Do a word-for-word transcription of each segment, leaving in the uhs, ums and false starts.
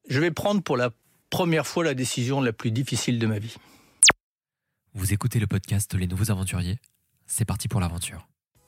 Je vais prendre pour la première fois la décision la plus difficile de ma vie. Vous écoutez le podcast Les Nouveaux Aventuriers. C'est parti pour l'aventure.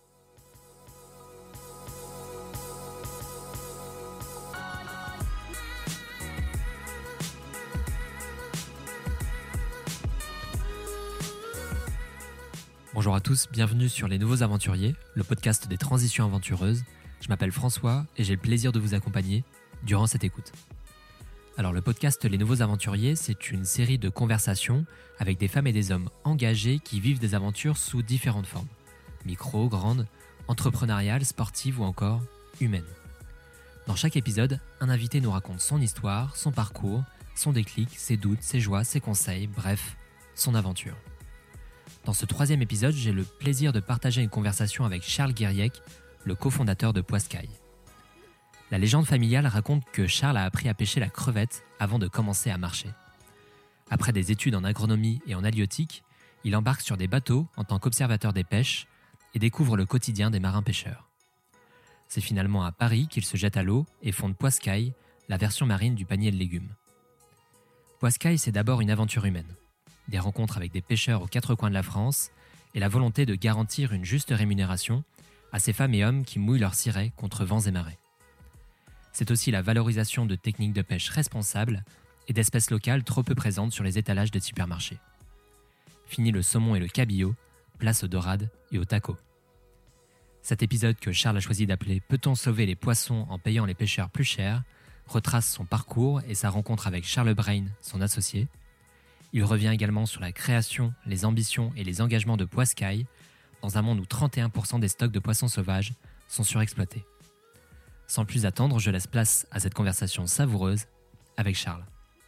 Bonjour à tous, bienvenue sur Les Nouveaux Aventuriers, le podcast des transitions aventureuses. Je m'appelle François et j'ai le plaisir de vous accompagner durant cette écoute. Alors le podcast Les Nouveaux Aventuriers, c'est une série de conversations avec des femmes et des hommes engagés qui vivent des aventures sous différentes formes. Micro, grandes, entrepreneuriales, sportives ou encore humaines. Dans chaque épisode, un invité nous raconte son histoire, son parcours, son déclic, ses doutes, ses joies, ses conseils, bref, son aventure. Dans ce troisième épisode, j'ai le plaisir de partager une conversation avec Charles Guiriec, le cofondateur de Poiscaille. La légende familiale raconte que Charles a appris à pêcher la crevette avant de commencer à marcher. Après des études en agronomie et en halieutique, il embarque sur des bateaux en tant qu'observateur des pêches et découvre le quotidien des marins pêcheurs. C'est finalement à Paris qu'il se jette à l'eau et fonde Poiscaille, la version marine du panier de légumes. Poiscaille, c'est d'abord une aventure humaine. Des rencontres avec des pêcheurs aux quatre coins de la France et la volonté de garantir une juste rémunération à ces femmes et hommes qui mouillent leurs cirés contre vents et marées. C'est aussi la valorisation de techniques de pêche responsables et d'espèces locales trop peu présentes sur les étalages des supermarchés. Fini le saumon et le cabillaud, place aux dorades et aux tacos. Cet épisode que Charles a choisi d'appeler « Peut-on sauver les poissons en payant les pêcheurs plus cher ?» retrace son parcours et sa rencontre avec Charles Brain, son associé. Il revient également sur la création, les ambitions et les engagements de Poiscaille, dans un monde où trente et un pour cent des stocks de poissons sauvages sont surexploités. Sans plus attendre, je laisse place à cette conversation savoureuse avec Charles.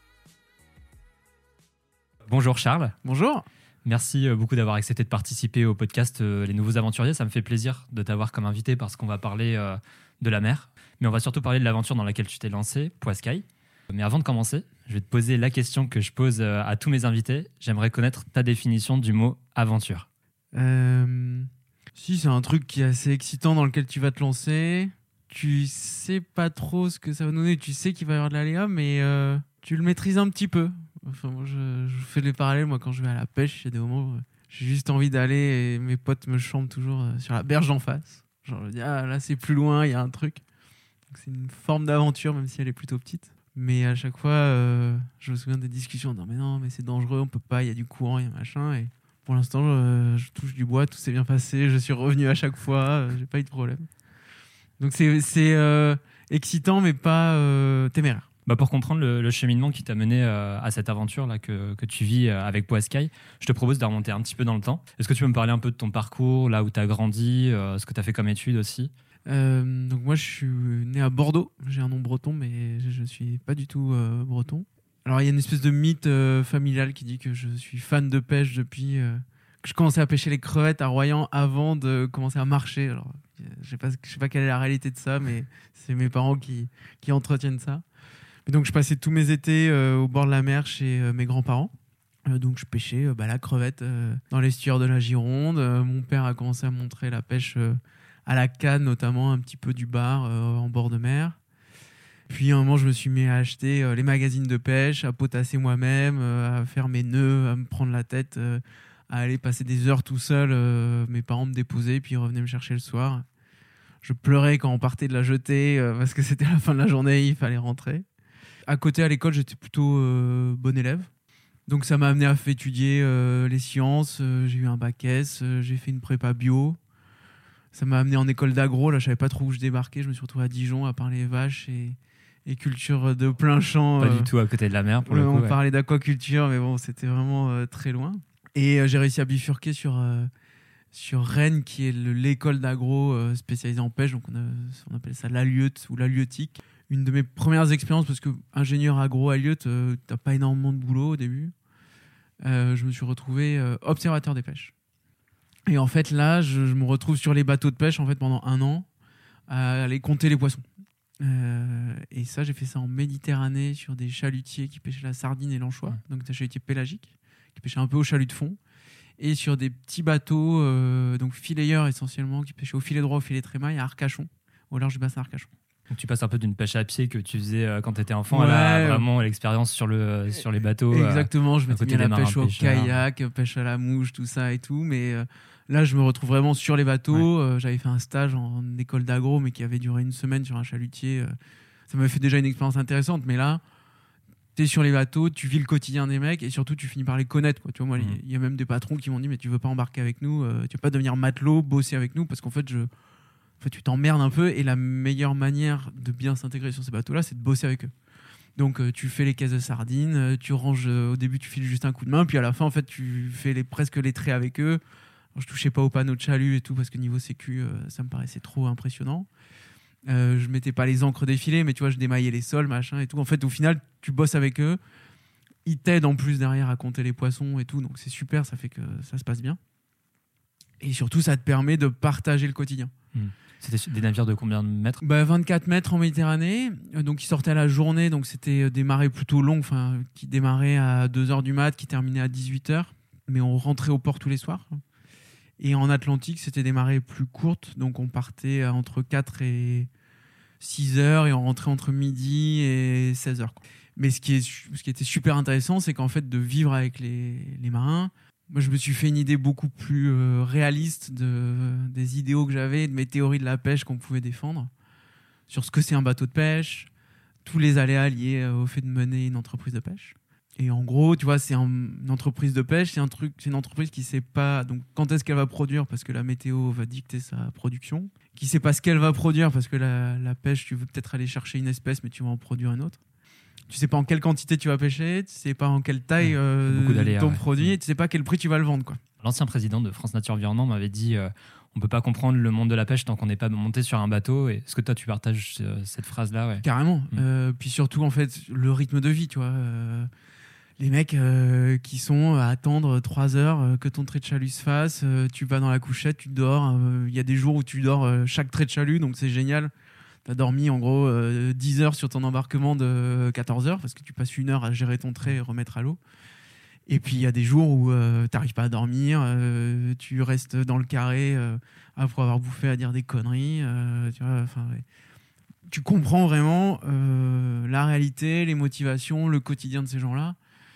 Bonjour Charles. Bonjour. Merci beaucoup d'avoir accepté de participer au podcast Les Nouveaux Aventuriers. Ça me fait plaisir de t'avoir comme invité parce qu'on va parler de la mer. Mais on va surtout parler de l'aventure dans laquelle tu t'es lancé, Poiscaille. Mais avant de commencer, je vais te poser la question que je pose à tous mes invités. J'aimerais connaître ta définition du mot aventure. Euh, si, c'est un truc qui est assez excitant dans lequel tu vas te lancer. Tu sais pas trop ce que ça va donner. Tu sais qu'il va y avoir de l'aléa, mais euh, tu le maîtrises un petit peu. Enfin, moi, je, je fais les parallèles. Moi, quand je vais à la pêche, il y a des moments où j'ai juste envie d'aller et mes potes me chantent toujours sur la berge d'en face. Genre, je dis, ah là, c'est plus loin, il y a un truc. Donc, c'est une forme d'aventure, même si elle est plutôt petite. Mais à chaque fois, euh, je me souviens des discussions. Non, mais non, mais c'est dangereux, on peut pas, il y a du courant, il y a machin. Et pour l'instant, je, je touche du bois, tout s'est bien passé. Je suis revenu à chaque fois, euh, j'ai pas eu de problème. Donc c'est, c'est euh, excitant, mais pas euh, téméraire. Bah pour comprendre le, le cheminement qui t'a mené euh, à cette aventure là que, que tu vis euh, avec Poiscaille, je te propose de remonter un petit peu dans le temps. Est-ce que tu peux me parler un peu de ton parcours, là où tu as grandi, euh, ce que tu as fait comme études aussi ? euh, Donc moi, je suis né à Bordeaux. J'ai un nom breton, mais je ne suis pas du tout euh, breton. Alors il y a une espèce de mythe euh, familial qui dit que je suis fan de pêche depuis euh, que je commençais à pêcher les crevettes à Royan avant de commencer à marcher. Alors, je sais pas, je sais pas quelle est la réalité de ça, mais c'est mes parents qui, qui entretiennent ça. Et donc, je passais tous mes étés euh, au bord de la mer chez euh, mes grands-parents. Euh, donc, je pêchais euh, bah, la crevette euh, dans l'estuaire de la Gironde. Euh, mon père a commencé à montrer la pêche euh, à la canne, notamment un petit peu du bar euh, en bord de mer. Puis, à un moment, je me suis mis à acheter euh, les magazines de pêche, à potasser moi-même, euh, à faire mes nœuds, à me prendre la tête, euh, à aller passer des heures tout seul. Euh, mes parents me déposaient, puis ils revenaient me chercher le soir. Je pleurais quand on partait de la jetée euh, parce que c'était la fin de la journée, il fallait rentrer. À côté, à l'école, j'étais plutôt euh, bon élève. Donc ça m'a amené à faire étudier euh, les sciences. Euh, j'ai eu un bac S, euh, j'ai fait une prépa bio. Ça m'a amené en école d'agro. Là, je savais pas trop où je débarquais. Je me suis retrouvé à Dijon à parler vaches et, et culture de plein champ. Pas euh, du tout à côté de la mer pour euh, le coup. On ouais. parlait d'aquaculture, mais bon, c'était vraiment euh, très loin. Et euh, j'ai réussi à bifurquer sur... Euh, sur Rennes, qui est le, l'école d'agro euh, spécialisée en pêche. Donc on, a, on appelle ça l'halieute ou l'halieutique. Une de mes premières expériences, parce que ingénieur agro halieute, euh, t'as pas énormément de boulot au début. Euh, je me suis retrouvé euh, observateur des pêches. Et en fait, là, je, je me retrouve sur les bateaux de pêche en fait, pendant un an, à aller compter les poissons. Euh, et ça, j'ai fait ça en Méditerranée, sur des chalutiers qui pêchaient la sardine et l'anchois. Donc des chalutiers pélagiques, qui pêchaient un peu au chalut de fond. Et sur des petits bateaux, euh, donc filayeurs essentiellement, qui pêchaient au filet droit, au filet trémaille, à Arcachon, au large du bassin Arcachon. Donc tu passes un peu d'une pêche à pied que tu faisais euh, quand tu étais enfant Ouais, à la, vraiment l'expérience sur, le, sur les bateaux. Exactement, euh, je m'étais mis à la pêche au kayak, pêche à la mouche, tout ça et tout. Mais euh, là, je me retrouve vraiment sur les bateaux. Ouais. Euh, j'avais fait un stage en, en école d'agro, mais qui avait duré une semaine sur un chalutier. Euh, ça m'avait fait déjà une expérience intéressante. Mais là, tu es sur les bateaux, tu vis le quotidien des mecs et surtout, tu finis par les connaître. Quoi. Tu vois, moi, il mmh. y a même des patrons qui m'ont dit, mais tu veux pas embarquer avec nous, euh, tu veux pas devenir matelot, bosser avec nous, parce qu'en fait, je... En fait, tu t'emmerdes un peu et la meilleure manière de bien s'intégrer sur ces bateaux-là, c'est de bosser avec eux. Donc, euh, tu fais les caisses de sardines, euh, tu ranges, euh, au début, tu files juste un coup de main, puis à la fin, en fait, tu fais les, presque les traits avec eux. Alors, je touchais pas au panneau de chalut et tout, parce que niveau sécu, euh, ça me paraissait trop impressionnant. Euh, je mettais pas les ancres défilées, mais tu vois, je démaillais les sols, machin et tout. En fait, au final, tu bosses avec eux. Ils t'aident en plus derrière à compter les poissons et tout, donc c'est super, ça fait que ça se passe bien. Et surtout, ça te permet de partager le quotidien. Mmh. C'était des navires de combien de mètres ? bah, vingt-quatre mètres en Méditerranée. Donc, ils sortaient à la journée. Donc, c'était des marées plutôt longues, qui démarraient à deux heures du mat, qui terminaient à dix-huit heures. Mais on rentrait au port tous les soirs. Et en Atlantique, c'était des marées plus courtes. Donc, on partait entre quatre et six heures et on rentrait entre midi et seize heures. Mais ce qui, est, ce qui était super intéressant, c'est qu'en fait, de vivre avec les, les marins, moi, je me suis fait une idée beaucoup plus euh, réaliste de, des idéaux que j'avais, de mes théories de la pêche qu'on pouvait défendre, sur ce que c'est un bateau de pêche, tous les aléas liés au fait de mener une entreprise de pêche. Et en gros, tu vois, c'est un, une entreprise de pêche, c'est un truc, c'est une entreprise qui sait pas donc quand est-ce qu'elle va produire parce que la météo va dicter sa production, qui sait pas ce qu'elle va produire parce que la, la pêche, tu veux peut-être aller chercher une espèce, mais tu vas en produire une autre. Tu sais pas en quelle quantité tu vas pêcher, tu sais pas en quelle taille euh, ton ouais. produit, et tu sais pas quel prix tu vas le vendre, quoi. L'ancien président de France Nature Environnement m'avait dit euh, on peut pas comprendre le monde de la pêche tant qu'on n'est pas monté sur un bateau. Et est-ce que toi tu partages euh, cette phrase-là ouais. Carrément. Mmh. Euh, puis surtout en fait le rythme de vie, tu vois. Euh, les mecs euh, qui sont à attendre trois heures euh, que ton trait de chalut se fasse, euh, tu vas dans la couchette, tu dors. Il euh, y a des jours où tu dors euh, chaque trait de chalut, donc c'est génial. Tu as dormi en gros euh, dix heures sur ton embarquement de quatorze heures parce que tu passes une heure à gérer ton trait et remettre à l'eau. Et puis il y a des jours où euh, tu n'arrives pas à dormir, euh, tu restes dans le carré euh, après avoir bouffé à dire des conneries. Euh, tu vois, ouais. Tu comprends vraiment euh, la réalité, les motivations, le quotidien de ces gens-là.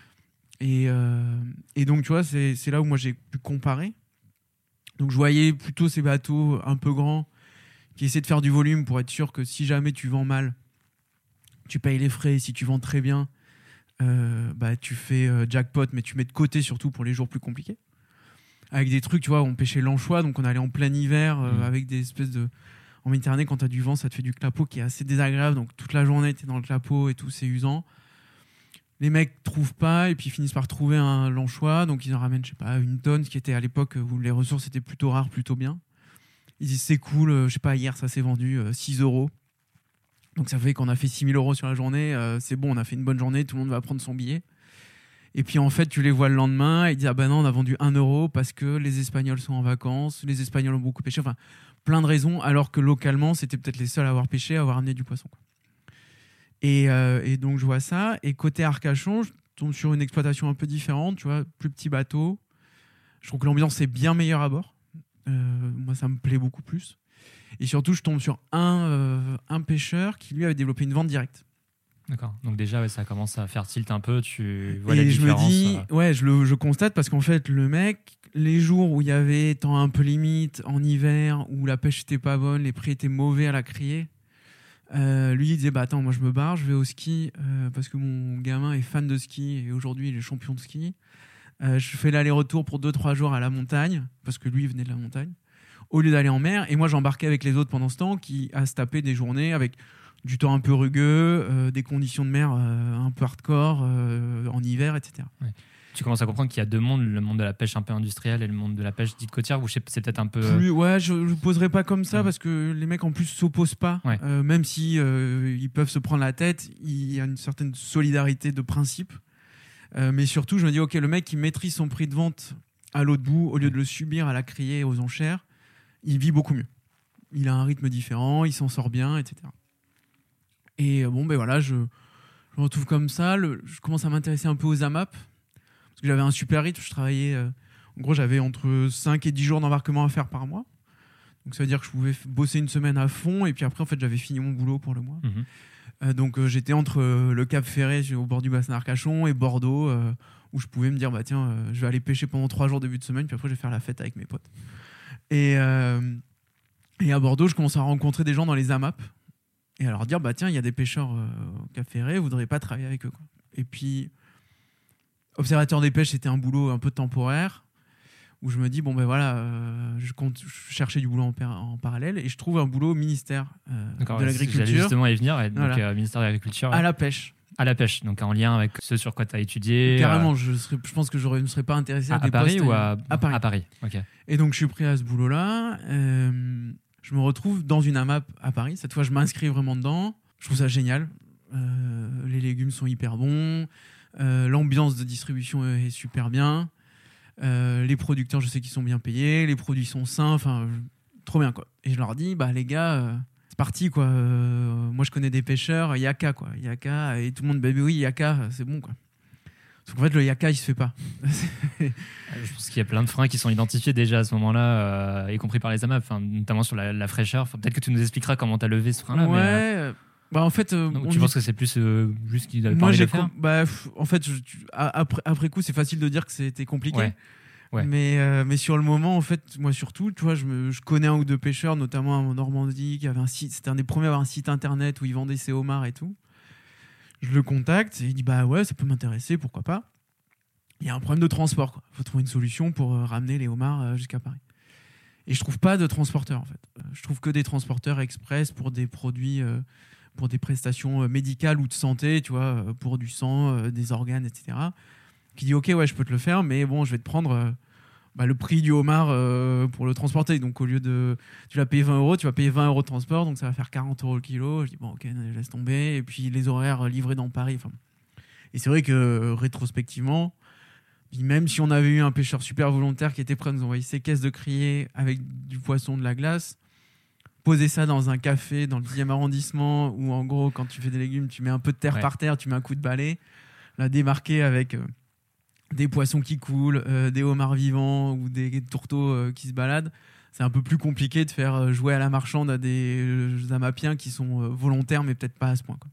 Et, euh, et donc, tu vois, c'est, c'est là où moi j'ai pu comparer. Donc je voyais plutôt ces bateaux un peu grands qui essaient de faire du volume pour être sûr que si jamais tu vends mal, tu payes les frais. Si tu vends très bien, euh, bah, tu fais euh, jackpot, mais tu mets de côté surtout pour les jours plus compliqués. Avec des trucs, tu vois, on pêchait l'anchois, donc on allait en plein hiver euh, mmh. avec des espèces de... En Méditerranée, quand tu as du vent, ça te fait du clapot qui est assez désagréable. Donc toute la journée, tu es dans le clapot et tout, c'est usant. Les mecs trouvent pas et puis finissent par trouver un l'anchois. Donc ils en ramènent, je sais pas, une tonne, ce qui était à l'époque où les ressources étaient plutôt rares, plutôt bien. Ils disent c'est cool, euh, je sais pas, hier ça s'est vendu euh, six euros. Donc ça fait qu'on a fait six mille euros sur la journée. Euh, c'est bon, on a fait une bonne journée, tout le monde va prendre son billet. Et puis en fait, tu les vois le lendemain et ils disent ah ben non, on a vendu un euro parce que les Espagnols sont en vacances, les Espagnols ont beaucoup pêché. Enfin, plein de raisons, alors que localement, c'était peut-être les seuls à avoir pêché, à avoir amené du poisson. Et, euh, et donc je vois ça. Et côté Arcachon, je tombe sur une exploitation un peu différente, tu vois, plus petit bateau. Je trouve que l'ambiance est bien meilleure à bord. Euh, moi, ça me plaît beaucoup plus. Et surtout, je tombe sur un, euh, un pêcheur qui, lui, avait développé une vente directe. D'accord. Donc déjà, ouais, ça commence à faire tilt un peu. Tu vois et la je différence. me dis, euh... ouais, je le je constate parce qu'en fait, le mec, les jours où il y avait temps un peu limite, en hiver, où la pêche était pas bonne, les prix étaient mauvais à la criée, euh, lui, il disait, bah attends, moi je me barre, je vais au ski euh, parce que mon gamin est fan de ski et aujourd'hui il est champion de ski. Euh, je fais l'aller-retour pour deux trois jours à la montagne parce que lui il venait de la montagne au lieu d'aller en mer. Et moi j'embarquais avec les autres pendant ce temps qui à se taper des journées avec du temps un peu rugueux, euh, des conditions de mer euh, un peu hardcore euh, en hiver, et cetera. Ouais. Tu commences à comprendre qu'il y a deux mondes, le monde de la pêche un peu industrielle et le monde de la pêche dite côtière, ou c'est peut-être un peu... Plus, ouais, je ne le poserai pas comme ça, ouais. Parce que les mecs en plus ne s'opposent pas, ouais. euh, même si euh, ils peuvent se prendre la tête, il y a une certaine solidarité de principe. Euh, mais surtout, je me dis, ok, le mec qui maîtrise son prix de vente à l'autre bout, au lieu de le subir à la criée aux enchères, il vit beaucoup mieux. Il a un rythme différent, il s'en sort bien, et cetera. Et bon, ben voilà, je, je me retrouve comme ça, le, je commence à m'intéresser un peu aux A M A P, parce que j'avais un super rythme, je travaillais, euh, en gros j'avais entre cinq et dix jours d'embarquement à faire par mois, Donc ça veut dire que je pouvais f- bosser une semaine à fond et puis après en fait j'avais fini mon boulot pour le mois. Mhm. Euh, donc euh, j'étais entre euh, le Cap Ferret au bord du bassin d'Arcachon et Bordeaux euh, où je pouvais me dire bah tiens euh, je vais aller pêcher pendant trois jours début de semaine puis après je vais faire la fête avec mes potes. Et, euh, et à Bordeaux je commence à rencontrer des gens dans les AMAP et à leur dire bah tiens il y a des pêcheurs euh, au Cap Ferret, vous voudriez pas travailler avec eux quoi. Et puis observateur des pêches c'était un boulot un peu temporaire où je me dis bon ben voilà euh, je compte je cherchais du boulot en, par- en parallèle et je trouve un boulot au ministère euh, D'accord, de ouais, j'allais l'agriculture justement y venir. Et donc, Voilà. euh, ministère de l'Agriculture, à ouais. la pêche. À la pêche, donc en lien avec ce sur quoi tu as étudié. Carrément, euh, je, serais, je pense que je ne me serais pas intéressé à, à, des à Paris postes ou à, à Paris. À Paris, ok. Et donc je suis pris à ce boulot-là. euh, je me retrouve dans une AMAP à Paris. Cette fois, je m'inscris vraiment dedans. Je trouve ça génial. Euh, les légumes sont hyper bons. Euh, l'ambiance de distribution est super bien. Euh, les producteurs, je sais qu'ils sont bien payés. Les produits sont sains. Enfin, je- trop bien quoi. Et je leur dis, bah les gars, euh, c'est parti quoi. Euh, moi, je connais des pêcheurs. Yaka quoi. Yaka et tout le monde, bah oui, Yaka, c'est bon quoi. Sauf qu'en fait, le Yaka, il se fait pas. Je pense qu'il y a plein de freins qui sont identifiés déjà à ce moment-là, euh, y compris par les AMAP, enfin, notamment sur la, la fraîcheur. Enfin, peut-être que tu nous expliqueras comment tu as levé ce frein-là. ouais. Mais, euh, euh, Bah en fait, euh, donc, on tu y- penses que c'est plus euh, juste qu'il avait moi parlé de j'ai le faire com- bah pff, en fait je- tu- a- après après coup c'est facile de dire que c'était compliqué. Ouais. Ouais. Mais euh, mais sur le moment en fait moi surtout tu vois je me je connais un ou deux pêcheurs notamment en Normandie qui avait un site, c'était un des premiers à avoir un site internet où ils vendaient ses homards et tout. Je le contacte et il dit bah ouais ça peut m'intéresser pourquoi pas. Il y a un problème de transport quoi. Faut trouver une solution pour euh, ramener les homards euh, jusqu'à Paris. Et je trouve pas de transporteurs en fait. Euh, je trouve que des transporteurs express pour des produits euh, pour des prestations euh, médicales ou de santé, tu vois, euh, pour du sang, euh, des organes, et cetera. Qui dit ok ouais je peux te le faire mais bon je vais te prendre euh, bah, le prix du homard euh, pour le transporter. Donc au lieu de tu vas payer vingt euros, tu vas payer vingt euros de transport, donc ça va faire quarante euros le kilo. Je dis bon ok laisse tomber. Et puis les horaires livrés dans Paris. Enfin, et c'est vrai que euh, rétrospectivement, puis même si on avait eu un pêcheur super volontaire qui était prêt à nous envoyer ses caisses de criée avec du poisson, de la glace, poser ça dans un café dans le dixième arrondissement où en gros quand tu fais des légumes tu mets un peu de terre Ouais. par terre, tu mets un coup de balai, la démarquer avec euh, des poissons qui coulent, euh, des homards vivants ou des tourteaux euh, qui se baladent, c'est un peu plus compliqué de faire euh, jouer à la marchande à des euh, amapiens qui sont euh, volontaires mais peut-être pas à ce point quoi.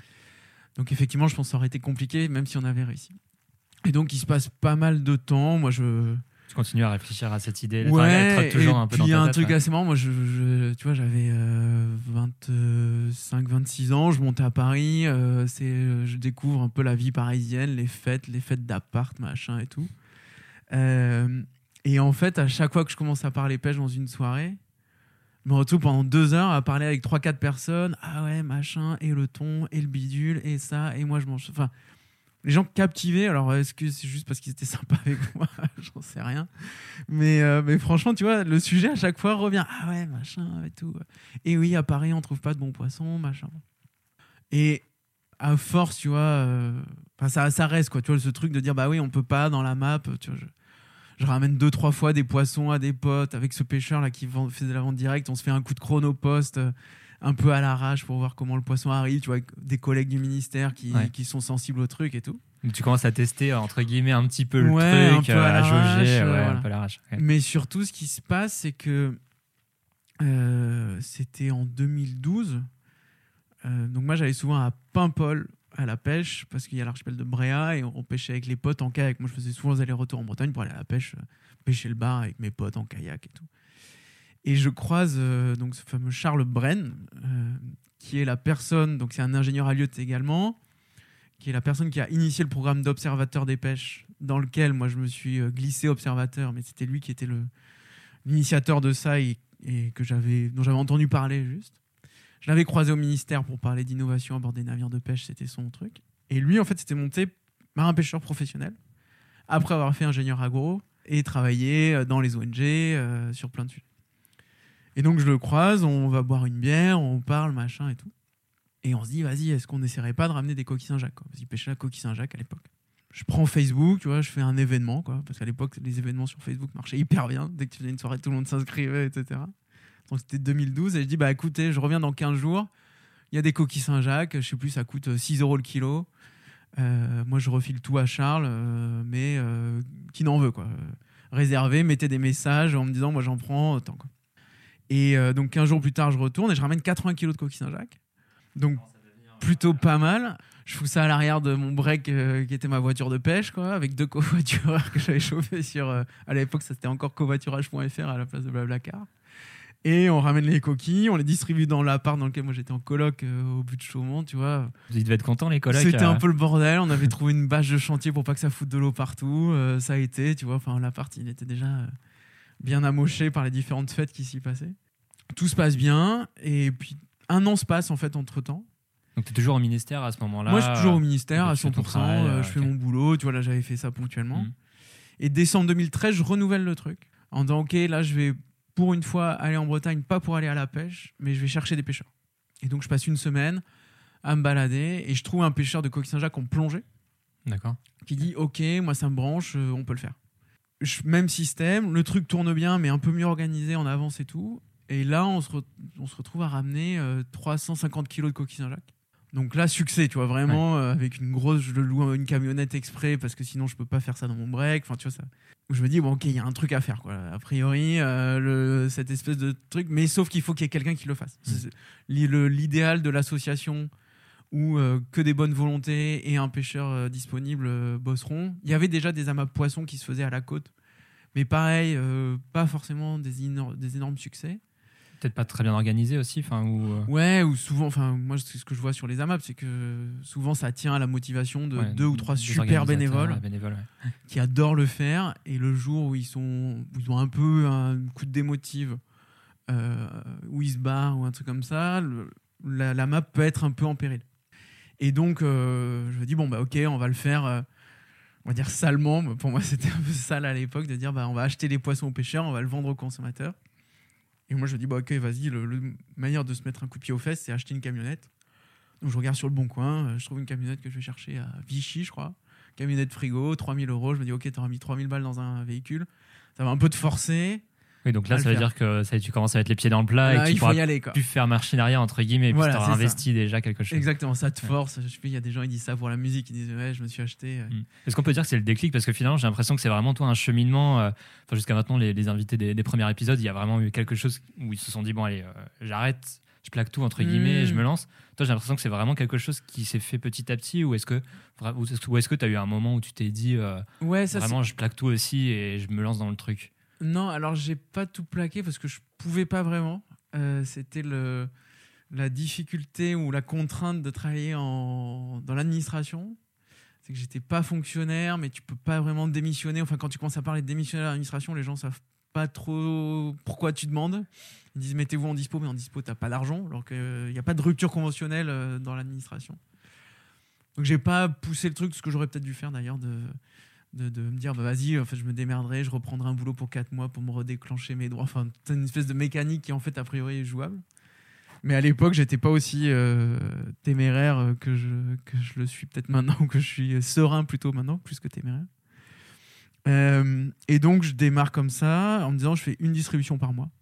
Donc effectivement je pense que ça aurait été compliqué même si on avait réussi. Et donc il se passe pas mal de temps, moi je Tu continues à réfléchir à cette idée. Enfin, ouais, elle trotte toujours et un peu puis dans il y a ta un tête, truc ouais. assez marrant. Moi, je, je- tu vois, j'avais euh, vingt-cinq vingt-six ans. Je montais à Paris. euh, c'est, je découvre un peu la vie parisienne, les fêtes, les fêtes d'appart, machin et tout. Euh, et en fait, à chaque fois que je commence à parler pêche dans une soirée, je me retrouve pendant deux heures à parler avec trois quatre personnes. Ah ouais, machin, et le thon, et le bidule, et ça, et moi je mange. Enfin, les gens captivés. Alors, est-ce que c'est juste parce qu'ils étaient sympas avec moi? J'en sais rien. Mais, euh, mais franchement, tu vois, le sujet à chaque fois revient. Ah ouais, machin et tout. Et oui, à Paris, on trouve pas de bons poissons, machin. Et à force, tu vois, euh, enfin, ça, ça reste, quoi. Tu vois, ce truc de dire, bah oui, on peut pas dans la map. Tu vois, je, je ramène deux, trois fois des poissons à des potes avec ce pêcheur-là qui vend, fait de la vente directe. On se fait un coup de chronopost euh, un peu à l'arrache pour voir comment le poisson arrive. Tu vois, avec des collègues du ministère qui, Ouais. qui sont sensibles au truc et tout. Donc tu commences à tester, entre guillemets, un petit peu le Ouais, truc, un peu à euh, à l'arrache, jauger, euh, ouais, voilà. un peu à l'arrache. Ouais. Mais surtout, ce qui se passe, c'est que euh, c'était en deux mille douze. Euh, donc moi, j'allais souvent à Paimpol à la pêche parce qu'il y a l'archipel de Bréa et on pêchait avec les potes en kayak. Moi, je faisais souvent des allers-retours en Bretagne pour aller à la pêche, euh, pêcher le bar avec mes potes en kayak et tout. Et je croise euh, donc ce fameux Charles Bren, euh, qui est la personne, donc c'est un ingénieur à Lyotte également, qui est la personne qui a initié le programme d'observateur des pêches, dans lequel moi je me suis euh, glissé observateur, mais c'était lui qui était le, l'initiateur de ça et, et que j'avais, dont j'avais entendu parler juste. Je l'avais croisé au ministère pour parler d'innovation à bord des navires de pêche, c'était son truc. Et lui, en fait, c'était monté marin pêcheur professionnel, après avoir fait ingénieur agro et travaillé dans les O N G euh, sur plein de sujets. Et donc je le croise, on va boire une bière, on parle, machin et tout. Et on se dit, vas-y, est-ce qu'on n'essaierait pas de ramener des coquilles Saint-Jacques quoi, parce qu'il pêchait la coquille Saint-Jacques à l'époque. Je prends Facebook, tu vois, je fais un événement, quoi, parce qu'à l'époque, les événements sur Facebook marchaient hyper bien. Dès que tu faisais une soirée, tout le monde s'inscrivait, et cetera. Donc c'était deux mille douze, et je dis, bah écoutez, je reviens dans quinze jours, il y a des coquilles Saint-Jacques, je sais plus, ça coûte six euros le kilo. Euh, moi, je refile tout à Charles, euh, mais euh, qui n'en veut, quoi. Réservé, mettez des messages en me disant, moi j'en prends autant, quoi. Et euh, donc, quinze jours plus tard, je retourne et je ramène quatre-vingts kilos de coquille Saint-Jacques. Donc, plutôt pas mal. Je fous ça à l'arrière de mon break euh, qui était ma voiture de pêche, quoi, avec deux covoitureurs que j'avais chauffés sur. Euh, à l'époque, ça c'était encore covoiturage point f r à la place de Blablacar. Et on ramène les coquilles, on les distribue dans l'appart dans lequel moi j'étais en coloc euh, au but de Chaumont, tu vois. Ils devaient être contents, les colocs. C'était euh... un peu le bordel. On avait trouvé une bâche de chantier pour pas que ça foute de l'eau partout. Euh, ça a été, tu vois. Enfin, l'appart, il était déjà euh, bien amoché par les différentes fêtes qui s'y passaient. Tout se passe bien. Et puis, un an se passe, en fait, entre-temps. Donc, tu es toujours au ministère à ce moment-là? Moi, je suis toujours au ministère euh, à cent pour cent. Travail, euh, euh, je fais okay. mon boulot. Tu vois, là, j'avais fait ça ponctuellement. Mmh. Et décembre deux mille treize, je renouvelle le truc. En disant, OK, là, je vais, pour une fois, aller en Bretagne, pas pour aller à la pêche, mais je vais chercher des pêcheurs. Et donc, je passe une semaine à me balader et je trouve un pêcheur de coquille Saint-Jacques en plongée. D'accord. Qui dit, OK, moi, ça me branche, euh, on peut le faire. Je, même système, le truc tourne bien, mais un peu mieux organisé en avance et tout. Et là, on se, re, on se retrouve à ramener euh, trois cent cinquante kilos de coquille Saint-Jacques. Donc là, succès, tu vois, vraiment, ouais. euh, avec une grosse, je loue une camionnette exprès parce que sinon je peux pas faire ça dans mon break. Enfin, tu vois, ça. Je me dis, bon, ok, il y a un truc à faire, quoi. A priori, euh, le, cette espèce de truc, mais sauf qu'il faut qu'il y ait quelqu'un qui le fasse. Mmh. C'est, le, l'idéal de l'association où euh, que des bonnes volontés et un pêcheur euh, disponible euh, bosseront. Il y avait déjà des amas de poissons qui se faisaient à la côte, mais pareil, euh, pas forcément des, inor- des énormes succès. Peut-être pas très bien organisé aussi, enfin ou euh... ouais, ou souvent, enfin moi ce que je vois sur les AMAP, c'est que souvent ça tient à la motivation de ouais, deux ou trois super bénévoles, bénévoles ouais. qui adorent le faire, et le jour où ils sont, où ils ont un peu un coup de démotive, euh, où ils se barrent ou un truc comme ça, le, la, la map peut être un peu en péril. Et donc euh, je me dis bon bah ok, on va le faire. Euh, on va dire salement. Pour moi c'était un peu sale à l'époque de dire bah on va acheter les poissons aux pêcheurs, on va le vendre aux consommateurs. Et moi, je me dis, bah, ok, vas-y, le, le manière de se mettre un coup de pied aux fesses, c'est acheter une camionnette. Donc, je regarde sur le bon coin, je trouve une camionnette que je vais chercher à Vichy, je crois. Camionnette frigo, trois mille euros. Je me dis, ok, t'auras mis trois mille balles dans un véhicule. Ça va un peu te forcer. Oui, donc là, ça veut faire. dire que ça, tu commences à mettre les pieds dans le plat là, et que tu pourras y aller, quoi. Plus faire marche arrière, entre guillemets, et puis voilà, tu auras investi ça. Déjà quelque chose. Exactement, ça te force. Ouais. Il y a des gens qui disent ça pour la musique, ils disent, ouais, je me suis acheté. Mmh. Est-ce qu'on peut dire que c'est le déclic? Parce que finalement, j'ai l'impression que c'est vraiment toi un cheminement. Euh, enfin, jusqu'à maintenant, les, les invités des, des premiers épisodes, il y a vraiment eu quelque chose où ils se sont dit, bon, allez, euh, j'arrête, je plaque tout, entre guillemets, mmh. je me lance. Toi, j'ai l'impression que c'est vraiment quelque chose qui s'est fait petit à petit, ou est-ce que ou est-ce que tu as eu un moment où tu t'es dit, euh, ouais, ça, vraiment, c'est... je plaque tout aussi et je me lance dans le truc? Non, alors j'ai pas tout plaqué parce que je pouvais pas vraiment. Euh, c'était le, la difficulté ou la contrainte de travailler en, dans l'administration. C'est que j'étais pas fonctionnaire, mais tu peux pas vraiment démissionner. Enfin, quand tu commences à parler de démissionner à l'administration, les gens savent pas trop pourquoi tu demandes. Ils disent mettez-vous en dispo, mais en dispo t'as pas d'argent, alors qu'il n'y a pas de rupture conventionnelle dans l'administration. Donc j'ai pas poussé le truc, ce que j'aurais peut-être dû faire d'ailleurs, de De, de me dire bah vas-y en fait je me démerderai, je reprendrai un boulot pour quatre mois pour me redéclencher mes droits, enfin c'est une espèce de mécanique qui en fait a priori est jouable, mais à l'époque j'étais pas aussi euh, téméraire que je, que je le suis peut-être maintenant, ou que je suis serein plutôt maintenant plus que téméraire, euh, et donc je démarre comme ça en me disant je fais une distribution par mois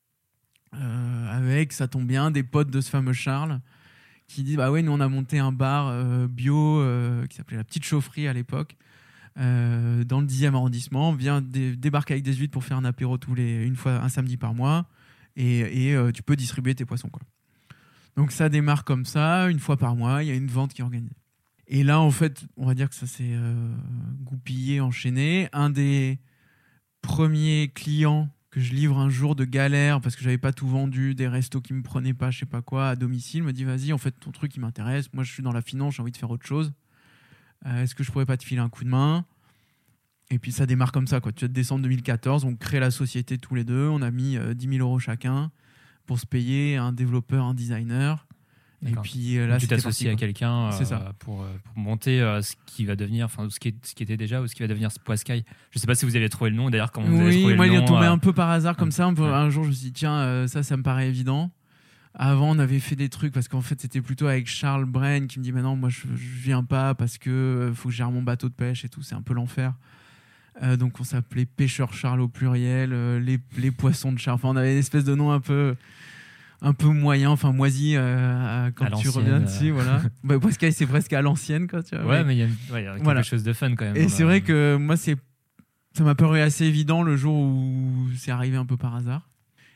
euh, avec, ça tombe bien, des potes de ce fameux Charles qui disent bah ouais nous on a monté un bar euh, bio euh, qui s'appelait la Petite Chaufferie à l'époque. Euh, dans le dixième arrondissement, vient dé- débarquer avec des huîtres pour faire un apéro tous les, une fois un samedi par mois, et, et euh, tu peux distribuer tes poissons, quoi. Donc ça démarre comme ça, une fois par mois, il y a une vente qui est organisée. Et là, en fait, on va dire que ça s'est euh, goupillé, enchaîné. Un des premiers clients que je livre un jour de galère parce que j'avais pas tout vendu, des restos qui me prenaient pas, je sais pas quoi, à domicile, me dit vas-y, en fait, ton truc il m'intéresse, moi je suis dans la finance, j'ai envie de faire autre chose. Euh, est-ce que je pourrais pas te filer un coup de main? Et puis ça démarre comme ça, quoi. Tu vois, décembre deux mille quatorze, on crée la société tous les deux, on a mis euh, dix mille euros chacun pour se payer un développeur, un designer. D'accord. Et puis euh, là, tu t'associes à quelqu'un euh, ça. Pour, pour monter euh, ce qui va devenir, enfin ce qui, est, ce qui était déjà ou ce qui va devenir Poiscaille. Je sais pas si vous avez trouvé le nom, d'ailleurs comment vous oui, avez trouvé moi, le nom. il est tombé euh... un peu par hasard comme ça. Un, peu, ouais. un jour, je me suis dit tiens, euh, ça, ça me paraît évident. Avant, on avait fait des trucs parce qu'en fait, c'était plutôt avec Charles Brain qui me dit maintenant, moi, je, je viens pas parce que euh, faut que je gère mon bateau de pêche et tout, c'est un peu l'enfer. Euh, donc, on s'appelait Pêcheur Charles au pluriel, euh, les, les poissons de Charles. Enfin, on avait une espèce de nom un peu, un peu moyen, enfin moisi euh, quand à tu reviens dessus, euh... voilà. Bah, Poiscaille, c'est presque à l'ancienne, quoi. Tu vois, ouais, mais mais il y a, ouais, y a quelque voilà. chose de fun quand même. Et c'est vrai que moi, c'est, ça m'a paru assez évident le jour où c'est arrivé un peu par hasard.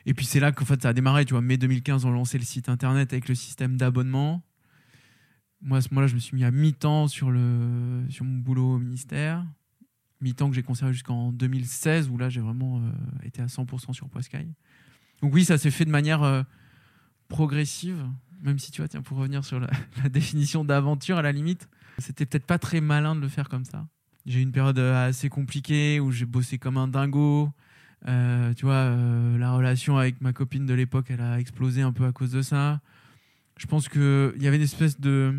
Et puis c'est là qu'en fait ça a démarré, tu vois. Mai deux mille quinze, on lançait le site internet avec le système d'abonnement. Moi, à ce moment-là, je me suis mis à mi-temps sur, le, sur mon boulot au ministère. Mi-temps que j'ai conservé jusqu'en deux mille seize, où là, j'ai vraiment euh, été à cent pour cent sur Poiscaille. Donc oui, ça s'est fait de manière euh, progressive, même si, tu vois, tiens, pour revenir sur la, la définition d'aventure, à la limite, c'était peut-être pas très malin de le faire comme ça. J'ai eu une période assez compliquée où j'ai bossé comme un dingo. Euh, tu vois, euh, la relation avec ma copine de l'époque, elle a explosé un peu à cause de ça. Je pense qu'il y avait une espèce de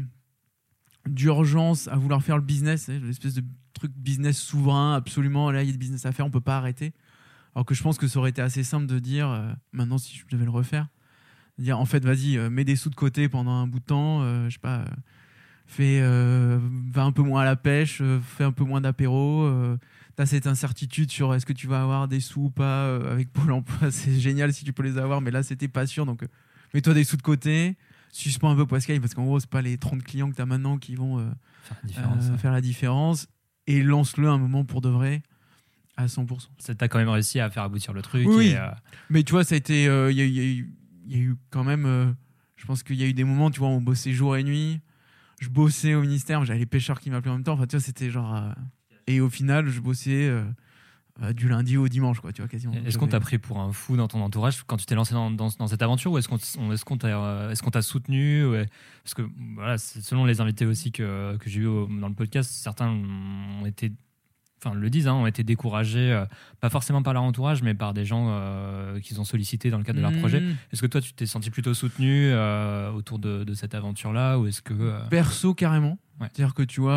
d'urgence à vouloir faire le business, une espèce de truc business souverain, absolument, là il y a du business à faire, on peut pas arrêter. Alors que je pense que ça aurait été assez simple de dire, euh, maintenant si je devais le refaire, de dire en fait vas-y, euh, mets des sous de côté pendant un bout de temps, euh, je sais pas, euh, fais, euh, va un peu moins à la pêche, euh, fais un peu moins d'apéro, euh, t'as cette incertitude sur est-ce que tu vas avoir des sous ou pas, euh, avec Pôle emploi, c'est génial si tu peux les avoir, mais là c'était pas sûr, donc euh, mets-toi des sous de côté, suspends un peu Poiscaille, parce qu'en gros c'est pas les trente clients que t'as maintenant qui vont euh, faire, la différence, euh, faire la différence, et lance-le un moment pour de vrai à cent pour cent. T'as quand même réussi à faire aboutir le truc. Oui, et, euh... mais tu vois, ça a été, il euh, y, y, y, y a eu quand même, euh, je pense qu'il y a eu des moments, tu vois, où on bossait jour et nuit. Je bossais au ministère, j'avais les pêcheurs qui m'appelaient en même temps. Enfin, tu vois, c'était genre, euh, et au final, je bossais euh, euh, du lundi au dimanche, quoi, tu vois, quasiment. Est-ce qu'on t'a pris pour un fou dans ton entourage quand tu t'es lancé dans, dans, dans cette aventure, ou est-ce qu'on, est-ce qu'on t'a, est-ce qu'on t'a soutenu, ouais. Parce que voilà, selon les invités aussi que, que j'ai eu dans le podcast, certains ont été, enfin le disent, hein, ont été découragés, euh, pas forcément par leur entourage, mais par des gens euh, qu'ils ont sollicités dans le cadre de leur mmh. projet. Est-ce que toi, tu t'es senti plutôt soutenu euh, autour de, de cette aventure-là, ou est-ce que euh... perso carrément? Ouais. C'est-à-dire que tu vois,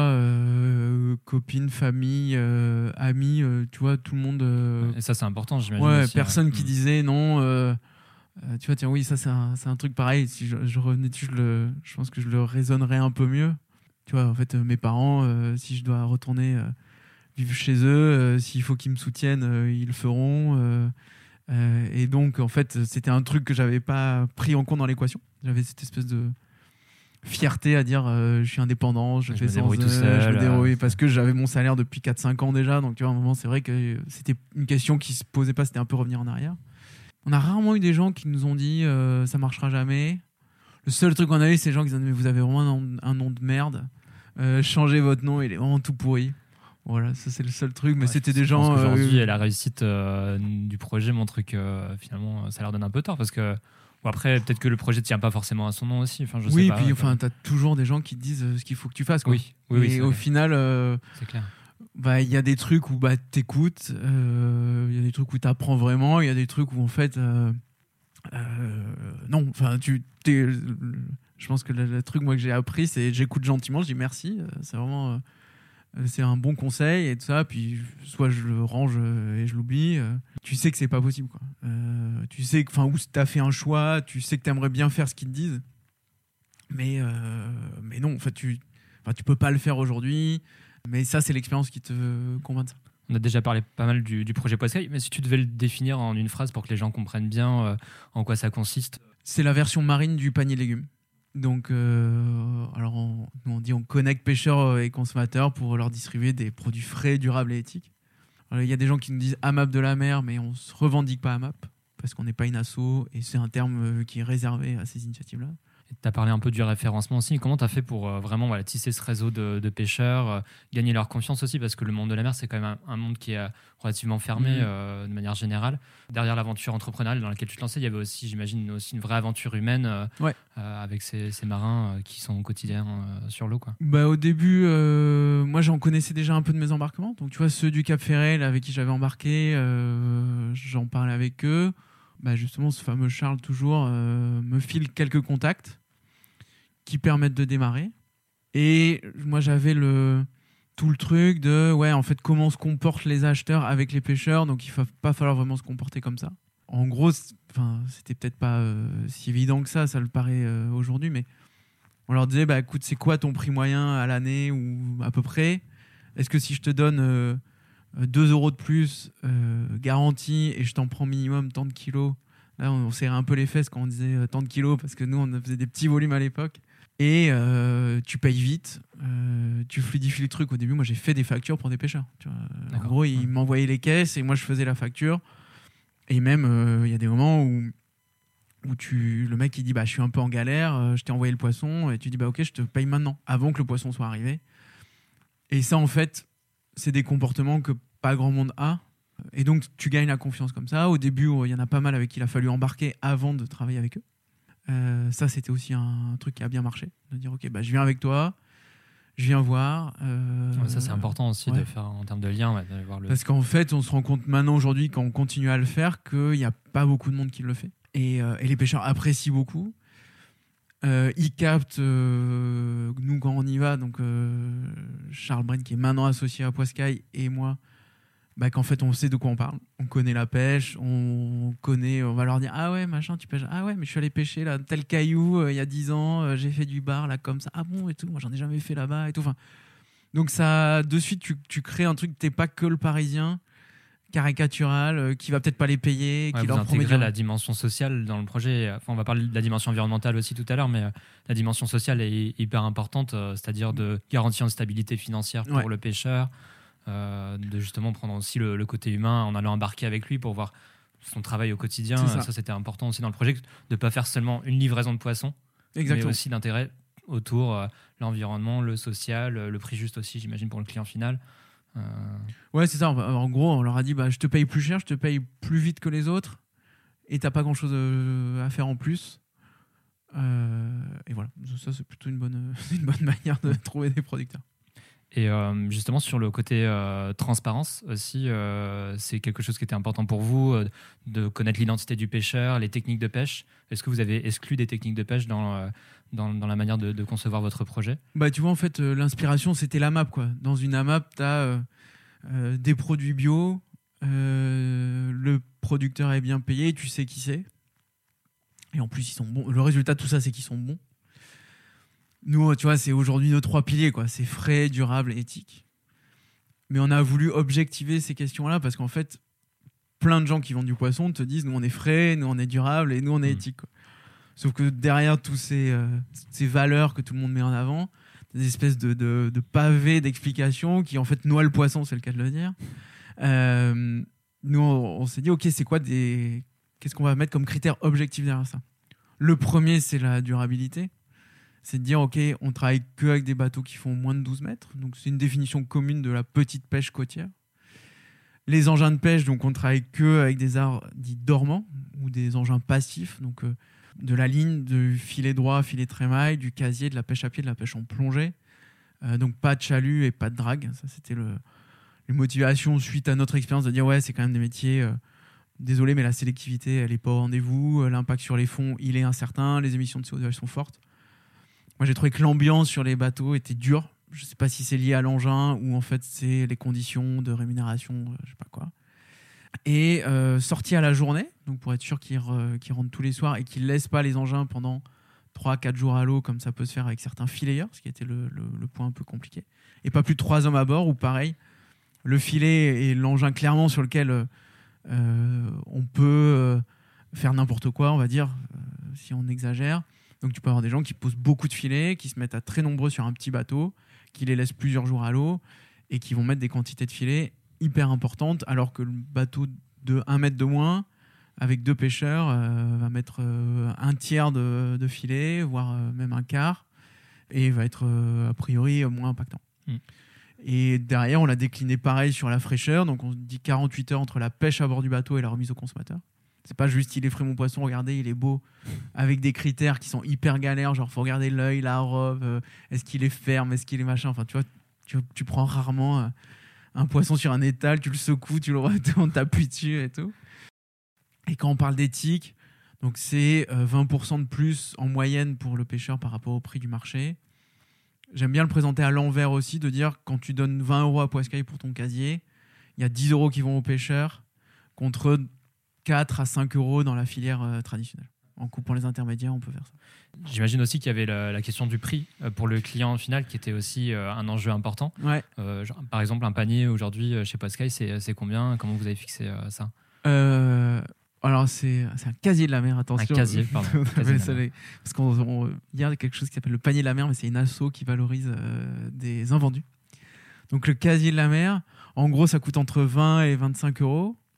euh, copines, famille, euh, amis, euh, tu vois, tout le monde. Euh, Et ça, c'est important, j'imagine. Ouais, aussi, personne ouais. qui disait non. Euh, euh, tu vois, tiens, oui, ça, c'est un, c'est un truc pareil. Si je, je revenais dessus, je, le, je pense que je le raisonnerais un peu mieux. Tu vois, en fait, euh, mes parents, euh, si je dois retourner euh, vivre chez eux, euh, s'il faut qu'ils me soutiennent, euh, ils le feront. Euh, euh, et donc, en fait, c'était un truc que j'avais pas pris en compte dans l'équation. J'avais cette espèce de fierté à dire euh, je suis indépendant, je, je fais me sans débrouille euh, tout seul, je me débrouille euh, parce que j'avais mon salaire depuis quatre cinq ans déjà, donc tu vois à un moment c'est vrai que c'était une question qui se posait pas, c'était un peu revenir en arrière. On a rarement eu des gens qui nous ont dit euh, ça marchera jamais. Le seul truc qu'on a eu, c'est les gens qui nous ont dit mais vous avez vraiment un nom, un nom de merde, euh, changez votre nom, il est vraiment tout pourri. Voilà, ça c'est le seul truc, mais ouais, c'était je des gens aujourd'hui euh, la réussite euh, du projet montre que euh, finalement ça leur donne un peu tort, parce que bon, après, peut-être que le projet ne tient pas forcément à son nom aussi. Enfin, je oui, sais pas, puis ouais, enfin, t'as toujours des gens qui te disent euh, ce qu'il faut que tu fasses, quoi. Oui, oui, oui. Et au vrai. final, euh, c'est clair. Bah, il y a des trucs où bah, t'écoutes, il euh, y a des trucs où t'apprends vraiment, il y a des trucs où en fait, euh, euh, non, enfin, tu, t'es, je pense que le, le truc moi que j'ai appris, c'est j'écoute gentiment, je dis merci, euh, c'est vraiment, euh, c'est un bon conseil et tout ça, puis soit je le range euh, et je l'oublie. Euh, tu sais que c'est pas possible, quoi. Euh, tu sais que, enfin, où t'as fait un choix, tu sais que t'aimerais bien faire ce qu'ils te disent, mais euh, mais non, en fait, tu, enfin, tu peux pas le faire aujourd'hui. Mais ça, c'est l'expérience qui te convainc de ça. On a déjà parlé pas mal du, du projet Poiscaille, mais si tu devais le définir en une phrase pour que les gens comprennent bien euh, en quoi ça consiste. C'est la version marine du panier légumes. Donc, euh, alors on, on dit on connecte pêcheurs et consommateurs pour leur distribuer des produits frais, durables et éthiques. Il y a des gens qui nous disent AMAP de la mer, mais on ne se revendique pas AMAP parce qu'on n'est pas une asso et c'est un terme qui est réservé à ces initiatives-là. Tu as parlé un peu du référencement aussi. Comment tu as fait pour euh, vraiment voilà, tisser ce réseau de, de pêcheurs, euh, gagner leur confiance aussi, parce que le monde de la mer, c'est quand même un, un monde qui est euh, relativement fermé mmh. euh, de manière générale. Derrière l'aventure entrepreneuriale dans laquelle tu te lançais, il y avait aussi, j'imagine, aussi une vraie aventure humaine euh, ouais. euh, avec ces, ces marins euh, qui sont au quotidien euh, sur l'eau, quoi. Bah, au début, euh, moi, j'en connaissais déjà un peu de mes embarquements. Donc, tu vois, ceux du Cap Ferret, là, avec qui j'avais embarqué, euh, j'en parlais avec eux. Bah, justement, ce fameux Charles, toujours, euh, me file quelques contacts qui permettent de démarrer. Et moi, j'avais le, tout le truc de, ouais, en fait, comment se comportent les acheteurs avec les pêcheurs. Donc, il ne va pas falloir vraiment se comporter comme ça. En gros, c'était peut-être pas euh, si évident que ça, ça le paraît euh, aujourd'hui, mais on leur disait, bah, écoute, c'est quoi ton prix moyen à l'année ou à peu près? Est-ce que si je te donne euh, deux euros de plus euh, garantie et je t'en prends minimum tant de kilos, là, on, on serrait un peu les fesses quand on disait euh, tant de kilos, parce que nous, on faisait des petits volumes à l'époque. Et euh, tu payes vite, euh, tu fluidifies le truc. Au début, moi, j'ai fait des factures pour des pêcheurs. Tu vois. En gros, ils ouais. m'envoyaient les caisses et moi, je faisais la facture. Et même, il euh, y a des moments où, où tu, le mec il dit bah, je suis un peu en galère, euh, je t'ai envoyé le poisson, et tu dis bah, ok, je te paye maintenant, avant que le poisson soit arrivé. Et ça, en fait, c'est des comportements que pas grand monde a. Et donc, tu gagnes la confiance comme ça. Au début, il y en a pas mal avec qui il a fallu embarquer avant de travailler avec eux. Euh, ça, c'était aussi un truc qui a bien marché. De dire, ok, bah, je viens avec toi, je viens voir. Euh, ouais, ça, c'est important aussi ouais. de faire en termes de lien. Ouais, de voir le... Parce qu'en fait, on se rend compte maintenant, aujourd'hui, quand on continue à le faire, qu'il n'y a pas beaucoup de monde qui le fait. Et, euh, et les pêcheurs apprécient beaucoup. Euh, ils captent, euh, nous, quand on y va, donc euh, Charles Bren, qui est maintenant associé à Poiscaille, et moi, bah, qu'en fait, on sait de quoi on parle. On connaît la pêche, on connaît, on va leur dire ah ouais, machin, tu pêches. Ah ouais, mais je suis allé pêcher là, tel caillou euh, il y a dix ans, euh, j'ai fait du bar là comme ça. Ah bon, et tout, moi j'en ai jamais fait là-bas et tout. Enfin, donc, ça, de suite, tu, tu crées un truc, t'es pas que le parisien caricatural euh, qui va peut-être pas les payer. Ouais, qui vous leur intégrez promet la dimension sociale dans le projet. Enfin, on va parler de la dimension environnementale aussi tout à l'heure, mais euh, la dimension sociale est hyper importante, euh, c'est-à-dire de garantir une stabilité financière pour ouais. le pêcheur. Euh, de justement prendre aussi le, le côté humain en allant embarquer avec lui pour voir son travail au quotidien. Ça. ça, c'était important aussi dans le projet, de ne pas faire seulement une livraison de poissons, Exactement. mais aussi d'intérêt autour euh, l'environnement, le social, le prix juste aussi, j'imagine, pour le client final. Euh... Ouais, c'est ça. En gros, on leur a dit bah, je te paye plus cher, je te paye plus vite que les autres et tu n'as pas grand-chose à faire en plus. Euh, et voilà, ça, c'est plutôt une bonne, une bonne manière de trouver des producteurs. Et euh, justement, sur le côté euh, transparence aussi, euh, c'est quelque chose qui était important pour vous, euh, de connaître l'identité du pêcheur, les techniques de pêche. Est-ce que vous avez exclu des techniques de pêche dans, euh, dans, dans la manière de, de concevoir votre projet ? Bah, tu vois, en fait, euh, l'inspiration, c'était la map, quoi. Dans une AMAP, tu as euh, euh, des produits bio, euh, le producteur est bien payé, tu sais qui c'est. Et en plus, ils sont bons. Le résultat de tout ça, c'est qu'ils sont bons. Nous, tu vois, c'est aujourd'hui nos trois piliers, quoi. C'est frais, durable et éthique. Mais on a voulu objectiver ces questions-là parce qu'en fait, plein de gens qui vendent du poisson te disent nous, on est frais, nous, on est durable et nous, on est éthique, quoi. Sauf que derrière tous ces, euh, ces valeurs que tout le monde met en avant, des espèces de, de, de pavés d'explications qui, en fait, noient le poisson, c'est le cas de le dire. Euh, nous, on, on s'est dit, OK, c'est quoi des... Qu'est-ce qu'on va mettre comme critère objectif derrière ça ? Le premier, c'est la durabilité. C'est de dire, OK, on travaille que avec des bateaux qui font moins de douze mètres. Donc, c'est une définition commune de la petite pêche côtière. Les engins de pêche, donc, on travaille que avec des arts dits dormants ou des engins passifs. Donc, euh, de la ligne, du filet droit, filet trémaille, du casier, de la pêche à pied, de la pêche en plongée. Euh, donc, pas de chalut et pas de drague. Ça, c'était le, les motivations suite à notre expérience de dire, ouais, c'est quand même des métiers... Euh, désolé, mais la sélectivité, elle n'est pas au rendez-vous. L'impact sur les fonds, il est incertain. Les émissions de C O deux, elles sont fortes. Moi, j'ai trouvé que l'ambiance sur les bateaux était dure. Je ne sais pas si c'est lié à l'engin ou en fait c'est les conditions de rémunération, euh, je ne sais pas quoi. Et euh, sorti à la journée, donc pour être sûr qu'ils, re, qu'ils rentrent tous les soirs et qu'ils ne laissent pas les engins pendant trois à quatre jours à l'eau, comme ça peut se faire avec certains fileyeurs, ce qui était le, le, le point un peu compliqué. Et pas plus de trois hommes à bord, où pareil, le filet et l'engin clairement sur lequel euh, on peut euh, faire n'importe quoi, on va dire, euh, si on exagère. Donc tu peux avoir des gens qui posent beaucoup de filets, qui se mettent à très nombreux sur un petit bateau, qui les laissent plusieurs jours à l'eau et qui vont mettre des quantités de filets hyper importantes, alors que le bateau de un mètre de moins, avec deux pêcheurs, euh, va mettre euh, un tiers de, de filets, voire euh, même un quart, et va être euh, a priori moins impactant. Mmh. Et derrière, on l'a décliné pareil sur la fraîcheur, donc on dit quarante-huit heures entre la pêche à bord du bateau et la remise au consommateur. C'est pas juste il est frais mon poisson, regardez, il est beau, avec des critères qui sont hyper galères, genre faut regarder l'œil, la robe, euh, est-ce qu'il est ferme, est-ce qu'il est machin, enfin tu vois, tu, tu prends rarement euh, un poisson sur un étal, tu le secoues, tu le retournes, t'appuies dessus et tout. Et quand on parle d'éthique, donc c'est euh, vingt pour cent de plus en moyenne pour le pêcheur par rapport au prix du marché. J'aime bien le présenter à l'envers aussi, de dire quand tu donnes vingt euros à Poiscaille pour ton casier, il y a dix euros qui vont au pêcheur contre quatre à cinq euros dans la filière euh, traditionnelle. En coupant les intermédiaires, on peut faire ça. J'imagine aussi qu'il y avait la, la question du prix euh, pour le client final qui était aussi euh, un enjeu important. Ouais. Euh, genre, par exemple, un panier aujourd'hui euh, chez Poiscaille, c'est, c'est combien ? Comment vous avez fixé euh, ça ? euh, Alors, c'est, c'est un casier de la mer, attention. Un casier, pardon. Casier de la mer. Parce qu'il y a quelque chose qui s'appelle le panier de la mer, mais c'est une asso qui valorise euh, des invendus. Donc, le casier de la mer, en gros, ça coûte entre vingt et vingt-cinq euros.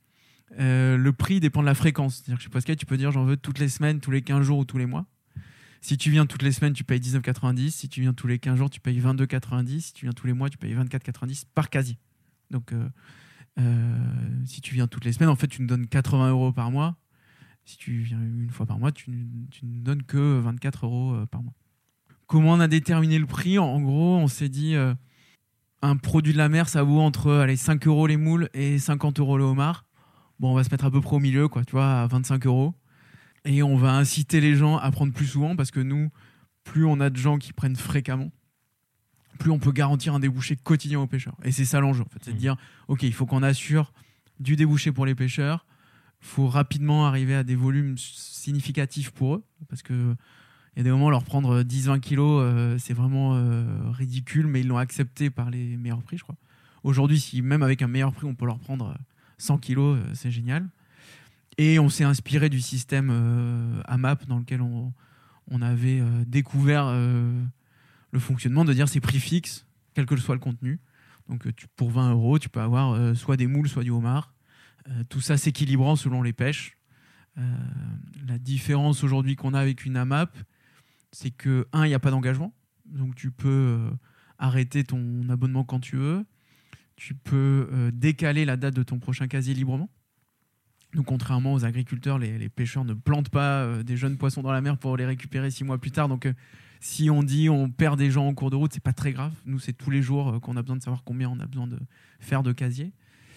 Euh, le prix dépend de la fréquence. C'est-à-dire que chez Poiscaille, tu peux dire j'en veux toutes les semaines, tous les quinze jours ou tous les mois. Si tu viens toutes les semaines, tu payes dix-neuf quatre-vingt-dix. Si tu viens tous les quinze jours, tu payes vingt-deux quatre-vingt-dix. Si tu viens tous les mois, tu payes vingt-quatre quatre-vingt-dix par casier. Donc, euh, euh, si tu viens toutes les semaines, en fait, tu nous donnes quatre-vingts euros par mois. Si tu viens une fois par mois, tu, tu ne donnes que vingt-quatre euros par mois. Comment on a déterminé le prix ? En gros, on s'est dit euh, un produit de la mer, ça vaut entre allez, cinq euros les moules et cinquante euros le homard. Bon, on va se mettre à peu près au milieu, quoi, tu vois, à vingt-cinq euros. Et on va inciter les gens à prendre plus souvent parce que nous, plus on a de gens qui prennent fréquemment, plus on peut garantir un débouché quotidien aux pêcheurs. Et c'est ça l'enjeu, en fait. C'est de dire, OK, il faut qu'on assure du débouché pour les pêcheurs. Il faut rapidement arriver à des volumes significatifs pour eux. Parce qu'il y a des moments, leur prendre dix à vingt kilos, euh, c'est vraiment euh, ridicule, mais ils l'ont accepté par les meilleurs prix, je crois. Aujourd'hui, si même avec un meilleur prix, on peut leur prendre cent kilos, euh, c'est génial. Et on s'est inspiré du système euh, A M A P dans lequel on, on avait euh, découvert euh, le fonctionnement, de dire c'est prix fixe, quel que soit le contenu. Donc tu, pour vingt euros, tu peux avoir euh, soit des moules, soit du homard. Euh, tout ça s'équilibrant selon les pêches. Euh, la différence aujourd'hui qu'on a avec une A M A P, c'est que, un, il n'y a pas d'engagement. Donc tu peux euh, arrêter ton abonnement quand tu veux. Tu peux euh, décaler la date de ton prochain casier librement. Donc, contrairement aux agriculteurs, les, les pêcheurs ne plantent pas euh, des jeunes poissons dans la mer pour les récupérer six mois plus tard. Donc, euh, si on dit on perd des gens en cours de route, c'est pas très grave. Nous, c'est tous les jours euh, qu'on a besoin de savoir combien on a besoin de faire de casier.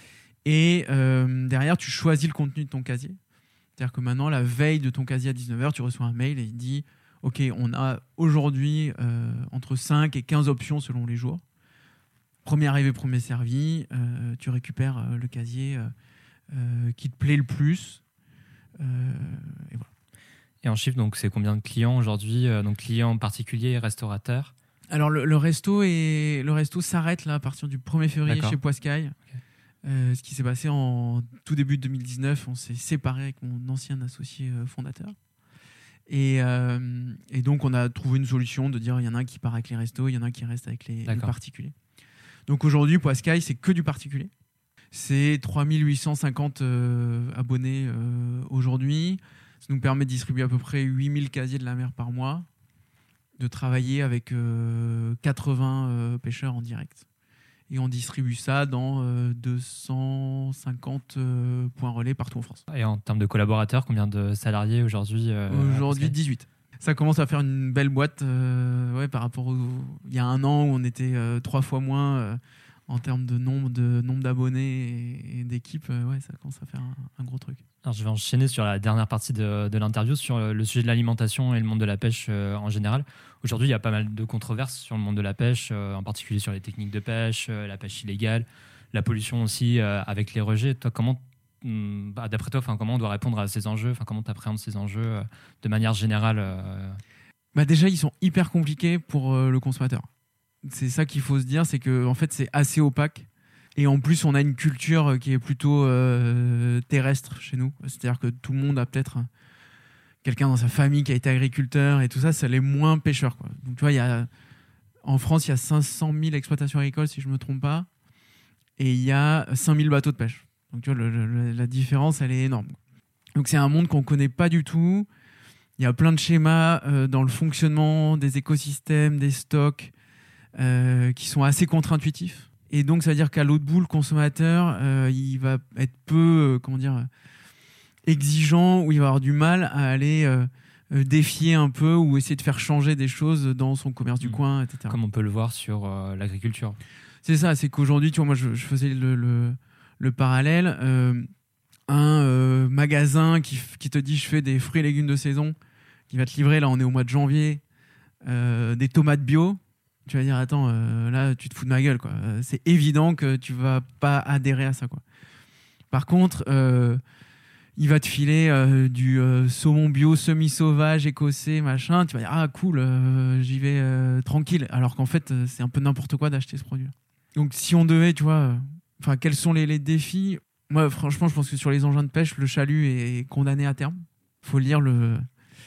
Et euh, derrière, tu choisis le contenu de ton casier. C'est-à-dire que maintenant, la veille de ton casier à dix-neuf heures, tu reçois un mail et il dit « Ok, on a aujourd'hui euh, entre cinq et quinze options selon les jours. Premier arrivé, premier servi. Euh, tu récupères euh, le casier euh, Euh, qui te plaît le plus. Euh, et voilà. Et en chiffre, donc, c'est combien de clients aujourd'hui, euh, donc clients particuliers et restaurateurs? Alors, le, le, resto est, le resto s'arrête là, à partir du premier février D'accord. chez Poiscaille. Okay. Euh, ce qui s'est passé en tout début de deux mille dix-neuf, on s'est séparé avec mon ancien associé euh, fondateur. Et, euh, et donc, on a trouvé une solution de dire il y en a un qui part avec les restos, il y en a un qui reste avec les, les particuliers. Donc, aujourd'hui, Poiscaille, c'est que du particulier. C'est trois mille huit cent cinquante euh, abonnés euh, aujourd'hui. Ça nous permet de distribuer à peu près huit mille casiers de la mer par mois, de travailler avec euh, quatre-vingts euh, pêcheurs en direct. Et on distribue ça dans euh, deux cent cinquante euh, points relais partout en France. Et en termes de collaborateurs, combien de salariés aujourd'hui euh, Aujourd'hui, dix-huit. Ça commence à faire une belle boîte euh, ouais, par rapport au... Il y a un an où on était euh, trois fois moins... Euh, en termes de nombre, de nombre d'abonnés et, et d'équipes, euh, ouais, ça commence à faire un, un gros truc. Alors, je vais enchaîner sur la dernière partie de, de l'interview, sur le, le sujet de l'alimentation et le monde de la pêche euh, en général. Aujourd'hui, il y a pas mal de controverses sur le monde de la pêche, euh, en particulier sur les techniques de pêche, euh, la pêche illégale, la pollution aussi euh, avec les rejets. Toi, comment, bah, d'après toi, comment on doit répondre à ces enjeux, comment tu appréhendes ces enjeux euh, de manière générale euh... bah Déjà, ils sont hyper compliqués pour euh, le consommateur. C'est ça qu'il faut se dire, c'est que en fait, c'est assez opaque. Et en plus, on a une culture qui est plutôt euh, terrestre chez nous. C'est-à-dire que tout le monde a peut-être quelqu'un dans sa famille qui a été agriculteur et tout ça, ça l'est moins pêcheur, quoi. Donc, tu vois, il y a, en France, il y a cinq cent mille exploitations agricoles, si je ne me trompe pas, et il y a cinq mille bateaux de pêche. Donc, tu vois, le, le, la différence, elle est énorme. Donc, c'est un monde qu'on ne connaît pas du tout. Il y a plein de schémas euh, dans le fonctionnement des écosystèmes, des stocks, Euh, qui sont assez contre-intuitifs. Et donc, ça veut dire qu'à l'autre bout, le consommateur, euh, il va être peu, euh, comment dire, exigeant, ou il va avoir du mal à aller euh, défier un peu ou essayer de faire changer des choses dans son commerce du mmh. coin, et cetera. Comme on peut le voir sur euh, l'agriculture. C'est ça, c'est qu'aujourd'hui, tu vois, moi, je, je faisais le, le, le parallèle. Euh, un euh, magasin qui, qui te dit, je fais des fruits et légumes de saison, qui va te livrer, là, on est au mois de janvier, euh, des tomates bio. Tu vas dire, attends, euh, là, tu te fous de ma gueule, quoi. C'est évident que tu vas pas adhérer à ça, quoi. Par contre, euh, il va te filer euh, du euh, saumon bio semi-sauvage, écossais, machin. Tu vas dire, ah, cool, euh, j'y vais euh, tranquille. Alors qu'en fait, c'est un peu n'importe quoi d'acheter ce produit. Donc, si on devait, tu vois, enfin, euh, quels sont les, les défis? Moi, franchement, je pense que sur les engins de pêche, le chalut est condamné à terme. Il faut lire le...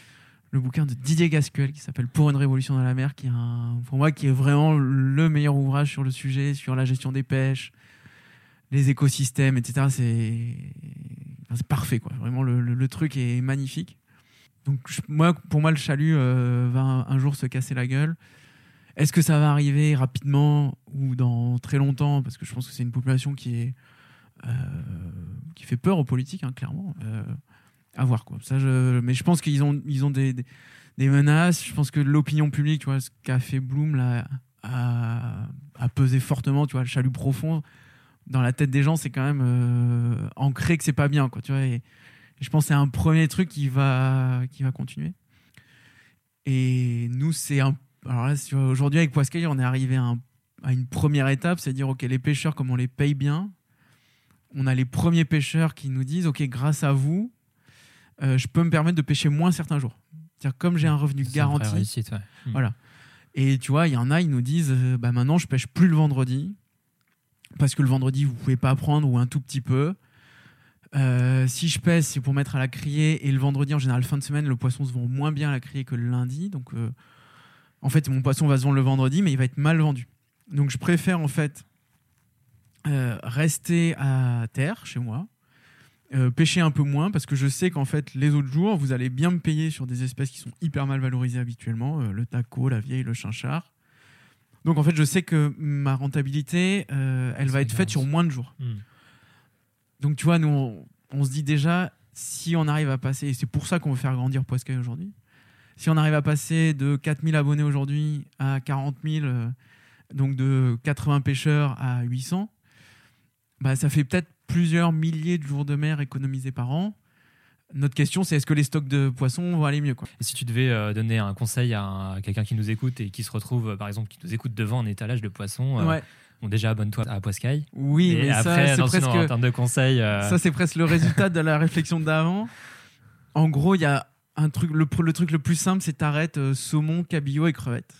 le bouquin de Didier Gasquel qui s'appelle Pour une révolution dans la mer, qui est un, pour moi qui est vraiment le meilleur ouvrage sur le sujet, sur la gestion des pêches, les écosystèmes, et cetera. C'est c'est parfait, quoi. Vraiment, le, le, le truc est magnifique. Donc, je, moi, pour moi, le chalut euh, va un, un jour se casser la gueule. Est-ce que ça va arriver rapidement ou dans très longtemps? Parce que je pense que c'est une population qui est euh, qui fait peur aux politiques, hein, clairement. Euh, à voir, quoi. Ça, je, mais je pense qu'ils ont ils ont des, des, des menaces. Je pense que l'opinion publique, tu vois, ce qu'a fait Bloom là, a, a pesé fortement. Tu vois, le chalut profond dans la tête des gens, c'est quand même euh, ancré que c'est pas bien, quoi. Tu vois. Et, et je pense que c'est un premier truc qui va qui va continuer. Et nous, c'est un alors là, aujourd'hui, avec Poiscaille, on est arrivé à, un, à une première étape, c'est à dire, OK, les pêcheurs, comme on les paye bien, on a les premiers pêcheurs qui nous disent, OK, grâce à vous, euh, je peux me permettre de pêcher moins certains jours. C'est-à-dire, comme j'ai un revenu c'est garanti. Une vraie réussite, ouais. Mmh. Voilà. Et tu vois, il y en a, ils nous disent, euh, bah, maintenant, je pêche plus le vendredi, parce que le vendredi, vous pouvez pas prendre, ou un tout petit peu. Euh, si je pêche, c'est pour mettre à la criée, et le vendredi, en général, fin de semaine, le poisson se vend moins bien à la criée que le lundi, donc... Euh, en fait, mon poisson va se vendre le vendredi, mais il va être mal vendu. Donc, je préfère en fait euh, rester à terre chez moi, euh, pêcher un peu moins, parce que je sais qu'en fait, les autres jours, vous allez bien me payer sur des espèces qui sont hyper mal valorisées habituellement, euh, le taco, la vieille, le chinchard. Donc, en fait, je sais que ma rentabilité, euh, elle va être faite sur moins de jours. Mmh. Donc, tu vois, nous, on, on se dit déjà, si on arrive à passer, et c'est pour ça qu'on veut faire grandir Poiscaille aujourd'hui. Si on arrive à passer de quatre mille abonnés aujourd'hui à quarante mille, euh, donc de quatre-vingts pêcheurs à huit cents, bah ça fait peut-être plusieurs milliers de jours de mer économisés par an. Notre question, c'est est-ce que les stocks de poissons vont aller mieux, quoi. Et si tu devais euh, donner un conseil à, un, à quelqu'un qui nous écoute et qui se retrouve, euh, par exemple, qui nous écoute devant un étalage de poissons, euh, ouais. bon, déjà, abonne-toi à Poiscaille. Oui, et mais après, ça, c'est non, presque... sinon, en termes de conseils... Euh... Ça, c'est presque le résultat de la réflexion d'avant. En gros, il y a... Un truc, le, le truc le plus simple, c'est t'arrêtes euh, saumon, cabillaud et crevettes.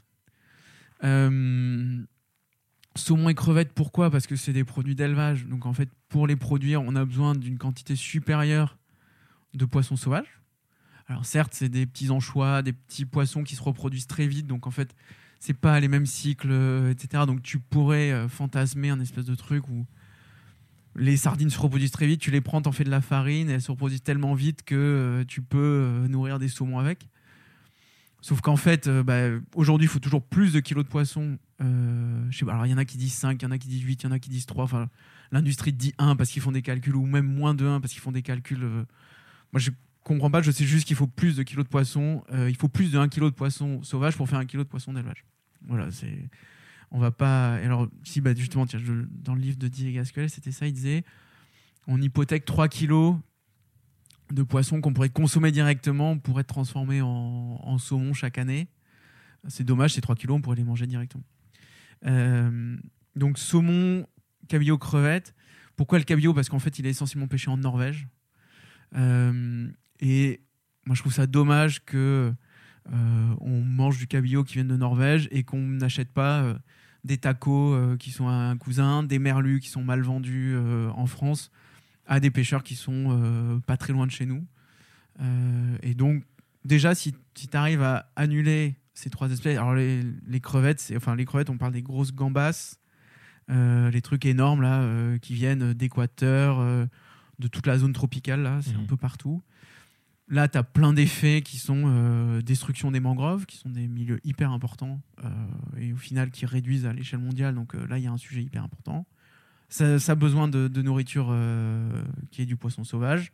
Euh, saumon et crevettes, pourquoi ? Parce que c'est des produits d'élevage. Donc en fait, pour les produire, on a besoin d'une quantité supérieure de poissons sauvages. Alors certes, c'est des petits anchois, des petits poissons qui se reproduisent très vite. Donc en fait, c'est pas les mêmes cycles, euh, et cetera. Donc tu pourrais euh, fantasmer un espèce de truc où les sardines se reproduisent très vite, tu les prends, t'en fais de la farine, et elles se reproduisent tellement vite que euh, tu peux euh, nourrir des saumons avec. Sauf qu'en fait, euh, bah, aujourd'hui, il faut toujours plus de kilos de poissons. Euh, je sais pas, alors il y en a qui disent cinq, il y en a qui disent huit, il y en a qui disent trois. Enfin, l'industrie dit un parce qu'ils font des calculs, ou même moins de un parce qu'ils font des calculs. Euh... Moi, je comprends pas, je sais juste qu'il faut plus de kilos de poissons. Euh, il faut plus de un kilo de poissons sauvages pour faire un kilo de poissons d'élevage. Voilà, c'est... On va pas. Alors, si, bah, justement, tiens, je... dans le livre de Didier Gasquel, c'était ça, il disait on hypothèque trois kilos de poissons qu'on pourrait consommer directement pour être transformés en, en saumon chaque année. C'est dommage, ces trois kilos, on pourrait les manger directement. Euh... Donc, saumon, cabillaud, crevettes. Pourquoi le cabillaud ? Parce qu'en fait, il est essentiellement pêché en Norvège. Euh... Et moi, je trouve ça dommage que. Euh, on mange du cabillaud qui vient de Norvège et qu'on n'achète pas euh, des tacos euh, qui sont à un cousin, des merlus qui sont mal vendus euh, en France à des pêcheurs qui sont euh, pas très loin de chez nous. Euh, et donc, déjà, si, si tu arrives à annuler ces trois espèces, alors les, les crevettes, c'est, enfin les crevettes, on parle des grosses gambas, euh, les trucs énormes là, euh, qui viennent d'Équateur, euh, de toute la zone tropicale, là, c'est mmh. un peu partout. Là, tu as plein d'effets qui sont euh, destruction des mangroves, qui sont des milieux hyper importants euh, et au final qui réduisent à l'échelle mondiale. Donc euh, là, il y a un sujet hyper important. Ça, ça a besoin de, de nourriture euh, qui est du poisson sauvage.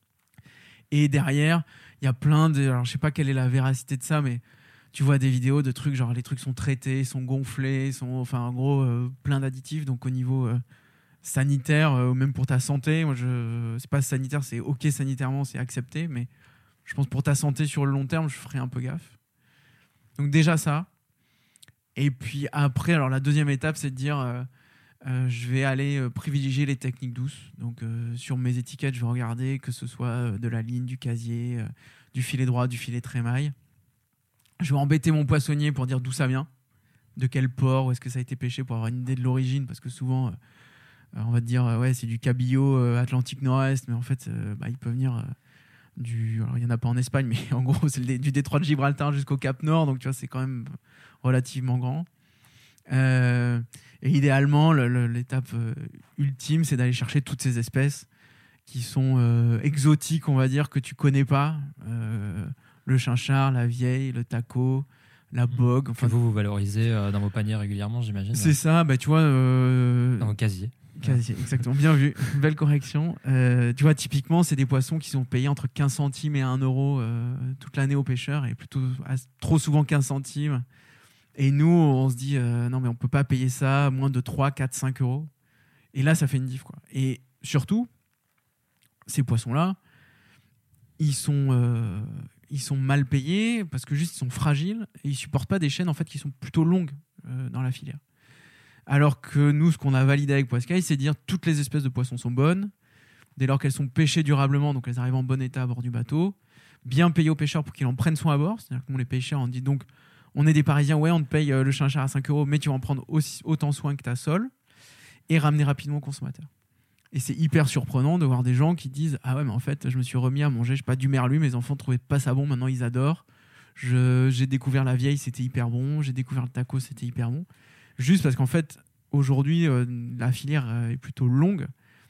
Et derrière, il y a plein de... Alors, je sais pas quelle est la véracité de ça, mais tu vois des vidéos de trucs, genre les trucs sont traités, sont gonflés, sont, enfin, en gros, euh, plein d'additifs. Donc au niveau... Euh, sanitaire, euh, même pour ta santé, moi je c'est pas sanitaire, c'est ok sanitairement, c'est accepté, mais je pense pour ta santé sur le long terme, je ferai un peu gaffe. Donc déjà ça. Et puis après, alors la deuxième étape, c'est de dire euh, euh, je vais aller euh, privilégier les techniques douces. Donc euh, sur mes étiquettes, je vais regarder que ce soit euh, de la ligne, du casier, euh, du filet droit, du filet trémaille. Je vais embêter mon poissonnier pour dire d'où ça vient, de quel port, où est-ce que ça a été pêché, pour avoir une idée de l'origine, parce que souvent euh, on va te dire ouais c'est du cabillaud euh, Atlantique Nord-Est, mais en fait euh, bah, il peut venir euh, du, alors il y en a pas en Espagne, mais en gros c'est le, du détroit de Gibraltar jusqu'au Cap Nord, donc tu vois c'est quand même relativement grand. Euh, et idéalement le, le, l'étape euh, ultime, c'est d'aller chercher toutes ces espèces qui sont euh, exotiques, on va dire, que tu connais pas. Euh, le chinchard, la vieille, le taco, la bogue. Enfin, que vous, vous valorisez euh, dans vos paniers régulièrement, j'imagine. C'est ouais. ça, bah, tu vois... Euh, dans vos casiers. Casier, exactement. Bien vu. Belle correction. Euh, tu vois, typiquement, c'est des poissons qui sont payés entre quinze centimes et un euro euh, toute l'année aux pêcheurs, et plutôt à, trop souvent quinze centimes. Et nous, on se dit, euh, non, mais on peut pas payer ça moins de trois, quatre, cinq euros. Et là, ça fait une diff, quoi. Et surtout, ces poissons-là, ils sont, euh, ils sont mal payés parce que juste ils sont fragiles et ils supportent pas des chaînes en fait qui sont plutôt longues euh, dans la filière. Alors que nous, ce qu'on a validé avec Poiscaille, c'est dire toutes les espèces de poissons sont bonnes dès lors qu'elles sont pêchées durablement, donc elles arrivent en bon état à bord du bateau, bien payées aux pêcheurs pour qu'ils en prennent soin à bord. C'est-à-dire que nous, les pêcheurs, on dit donc on est des Parisiens, ouais, on te paye euh, le chinchard à cinq euros, mais tu vas en prendre aussi, autant soin que ta sole et ramener rapidement au consommateur. Et c'est hyper surprenant de voir des gens qui disent « Ah ouais, mais en fait, je me suis remis à manger, je sais pas, du merlu, mes enfants trouvaient pas ça bon, maintenant ils adorent. Je, j'ai découvert la vieille, c'était hyper bon. J'ai découvert le taco, c'était hyper bon. » Juste parce qu'en fait, aujourd'hui, euh, la filière euh, est plutôt longue.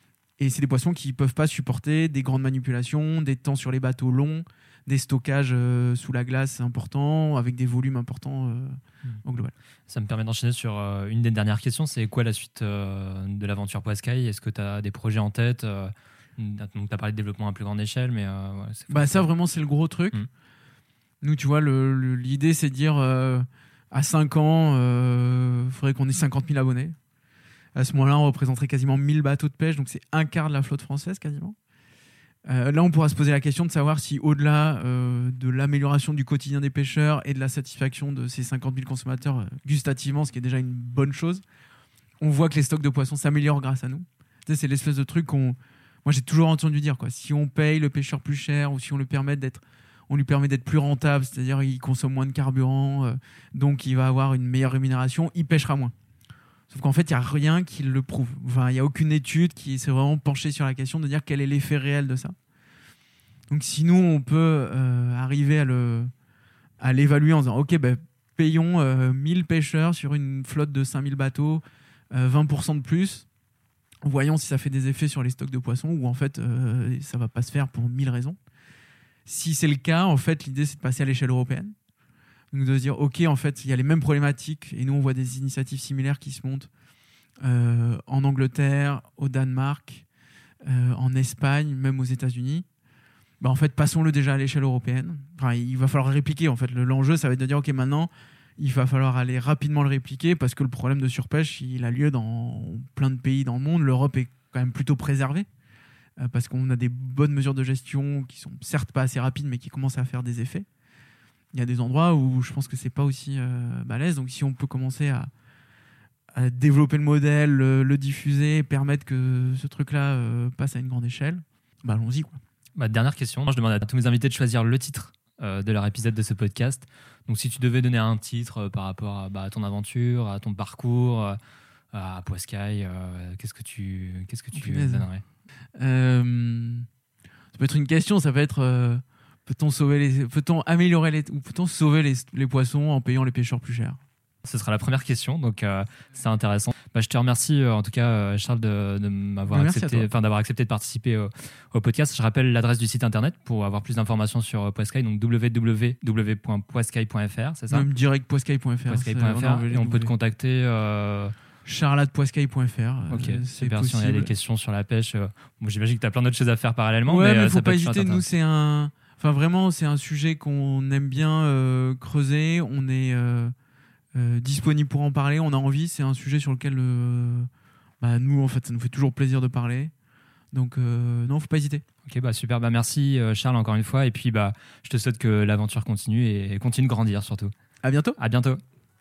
Et c'est des poissons qui peuvent pas supporter des grandes manipulations, des temps sur les bateaux longs, des stockages euh, sous la glace importants, avec des volumes importants euh, mmh. au global. Ça me permet d'enchaîner sur euh, une des dernières questions. C'est quoi la suite euh, de l'aventure Poiscaille ? Est-ce que tu as des projets en tête ? euh, Tu as parlé de développement à plus grande échelle, mais... Euh, ouais, c'est bah ça, vraiment, c'est le gros truc. Mmh. Nous, tu vois, le, le, l'idée, c'est de dire euh, à cinq ans, il euh, faudrait qu'on ait cinquante mille abonnés. À ce moment-là, on représenterait quasiment mille bateaux de pêche, donc c'est un quart de la flotte française, quasiment. Euh, là, on pourra se poser la question de savoir si, au-delà euh, de l'amélioration du quotidien des pêcheurs et de la satisfaction de ces cinquante mille consommateurs euh, gustativement, ce qui est déjà une bonne chose, on voit que les stocks de poissons s'améliorent grâce à nous. Tu sais, c'est l'espèce de truc qu'on... Moi, j'ai toujours entendu dire, quoi. Si on paye le pêcheur plus cher ou si on, le permet d'être... on lui permet d'être plus rentable, c'est-à-dire il consomme moins de carburant, euh, donc il va avoir une meilleure rémunération, il pêchera moins. Sauf qu'en fait, il n'y a rien qui le prouve. Enfin, il n'y a aucune étude qui s'est vraiment penchée sur la question de dire quel est l'effet réel de ça. Donc, si nous, on peut euh, arriver à, le, à l'évaluer en disant « Ok, ben, payons euh, mille pêcheurs sur une flotte de cinq mille bateaux, euh, vingt pour cent de plus. Voyons si ça fait des effets sur les stocks de poissons ou en fait, euh, ça ne va pas se faire pour mille raisons. » Si c'est le cas, en fait, l'idée, c'est de passer à l'échelle européenne. Donc de se dire, OK, en fait, il y a les mêmes problématiques et nous, on voit des initiatives similaires qui se montent euh, en Angleterre, au Danemark, euh, en Espagne, même aux États-Unis. Bah, en fait, passons-le déjà à l'échelle européenne. Enfin, il va falloir répliquer. En fait, l'enjeu, ça va être de dire, OK, maintenant, il va falloir aller rapidement le répliquer parce que le problème de surpêche, il a lieu dans plein de pays dans le monde. L'Europe est quand même plutôt préservée euh, parce qu'on a des bonnes mesures de gestion qui sont certes pas assez rapides, mais qui commencent à faire des effets. Il y a des endroits où je pense que c'est pas aussi euh, balèze. Donc, si on peut commencer à, à développer le modèle, le, le diffuser, permettre que ce truc-là euh, passe à une grande échelle, bah allons-y, quoi. Bah, dernière question. Je demande à tous mes invités de choisir le titre euh, de leur épisode de ce podcast. Donc, si tu devais donner un titre euh, par rapport à, bah, à ton aventure, à ton parcours, euh, à Poiscaille, euh, qu'est-ce que tu, qu'est-ce que tu donnerais ? euh, Ça peut être une question. Ça peut être... Euh, Peut-on, sauver les, peut-on améliorer les, ou peut-on sauver les, les poissons en payant les pêcheurs plus cher ? Ce sera la première question, donc euh, c'est intéressant. Bah, je te remercie euh, en tout cas, euh, Charles, de, de m'avoir accepté, enfin d'avoir accepté de participer au, au podcast. Je rappelle l'adresse du site internet pour avoir plus d'informations sur euh, Poiscaille, donc w w w point poiscaille point f r, c'est ça ? Même direct poiscaille point f r. Poiscaille point f r, et on peut te contacter. Euh... charles arobase poiscaille point f r. Ok, euh, c'est super. Si on a des questions sur la pêche, euh, bon, j'imagine que tu as plein d'autres choses à faire parallèlement. Ouais, mais il ne euh, faut pas hésiter. Nous, c'est un. Enfin, vraiment, c'est un sujet qu'on aime bien euh, creuser. On est euh, euh, disponible pour en parler. On a envie. C'est un sujet sur lequel euh, bah, nous, en fait, ça nous fait toujours plaisir de parler. Donc, euh, non, faut pas hésiter. Ok, bah super. Bah merci Charles encore une fois. Et puis, bah, je te souhaite que l'aventure continue et continue de grandir surtout. À bientôt. À bientôt.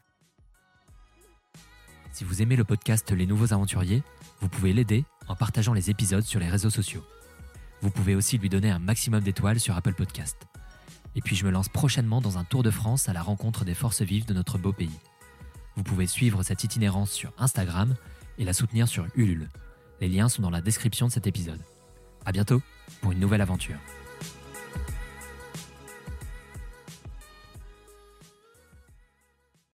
Si vous aimez le podcast Les Nouveaux Aventuriers, vous pouvez l'aider en partageant les épisodes sur les réseaux sociaux. Vous pouvez aussi lui donner un maximum d'étoiles sur Apple Podcast. Et puis je me lance prochainement dans un tour de France à la rencontre des forces vives de notre beau pays. Vous pouvez suivre cette itinérance sur Instagram et la soutenir sur Ulule. Les liens sont dans la description de cet épisode. À bientôt pour une nouvelle aventure.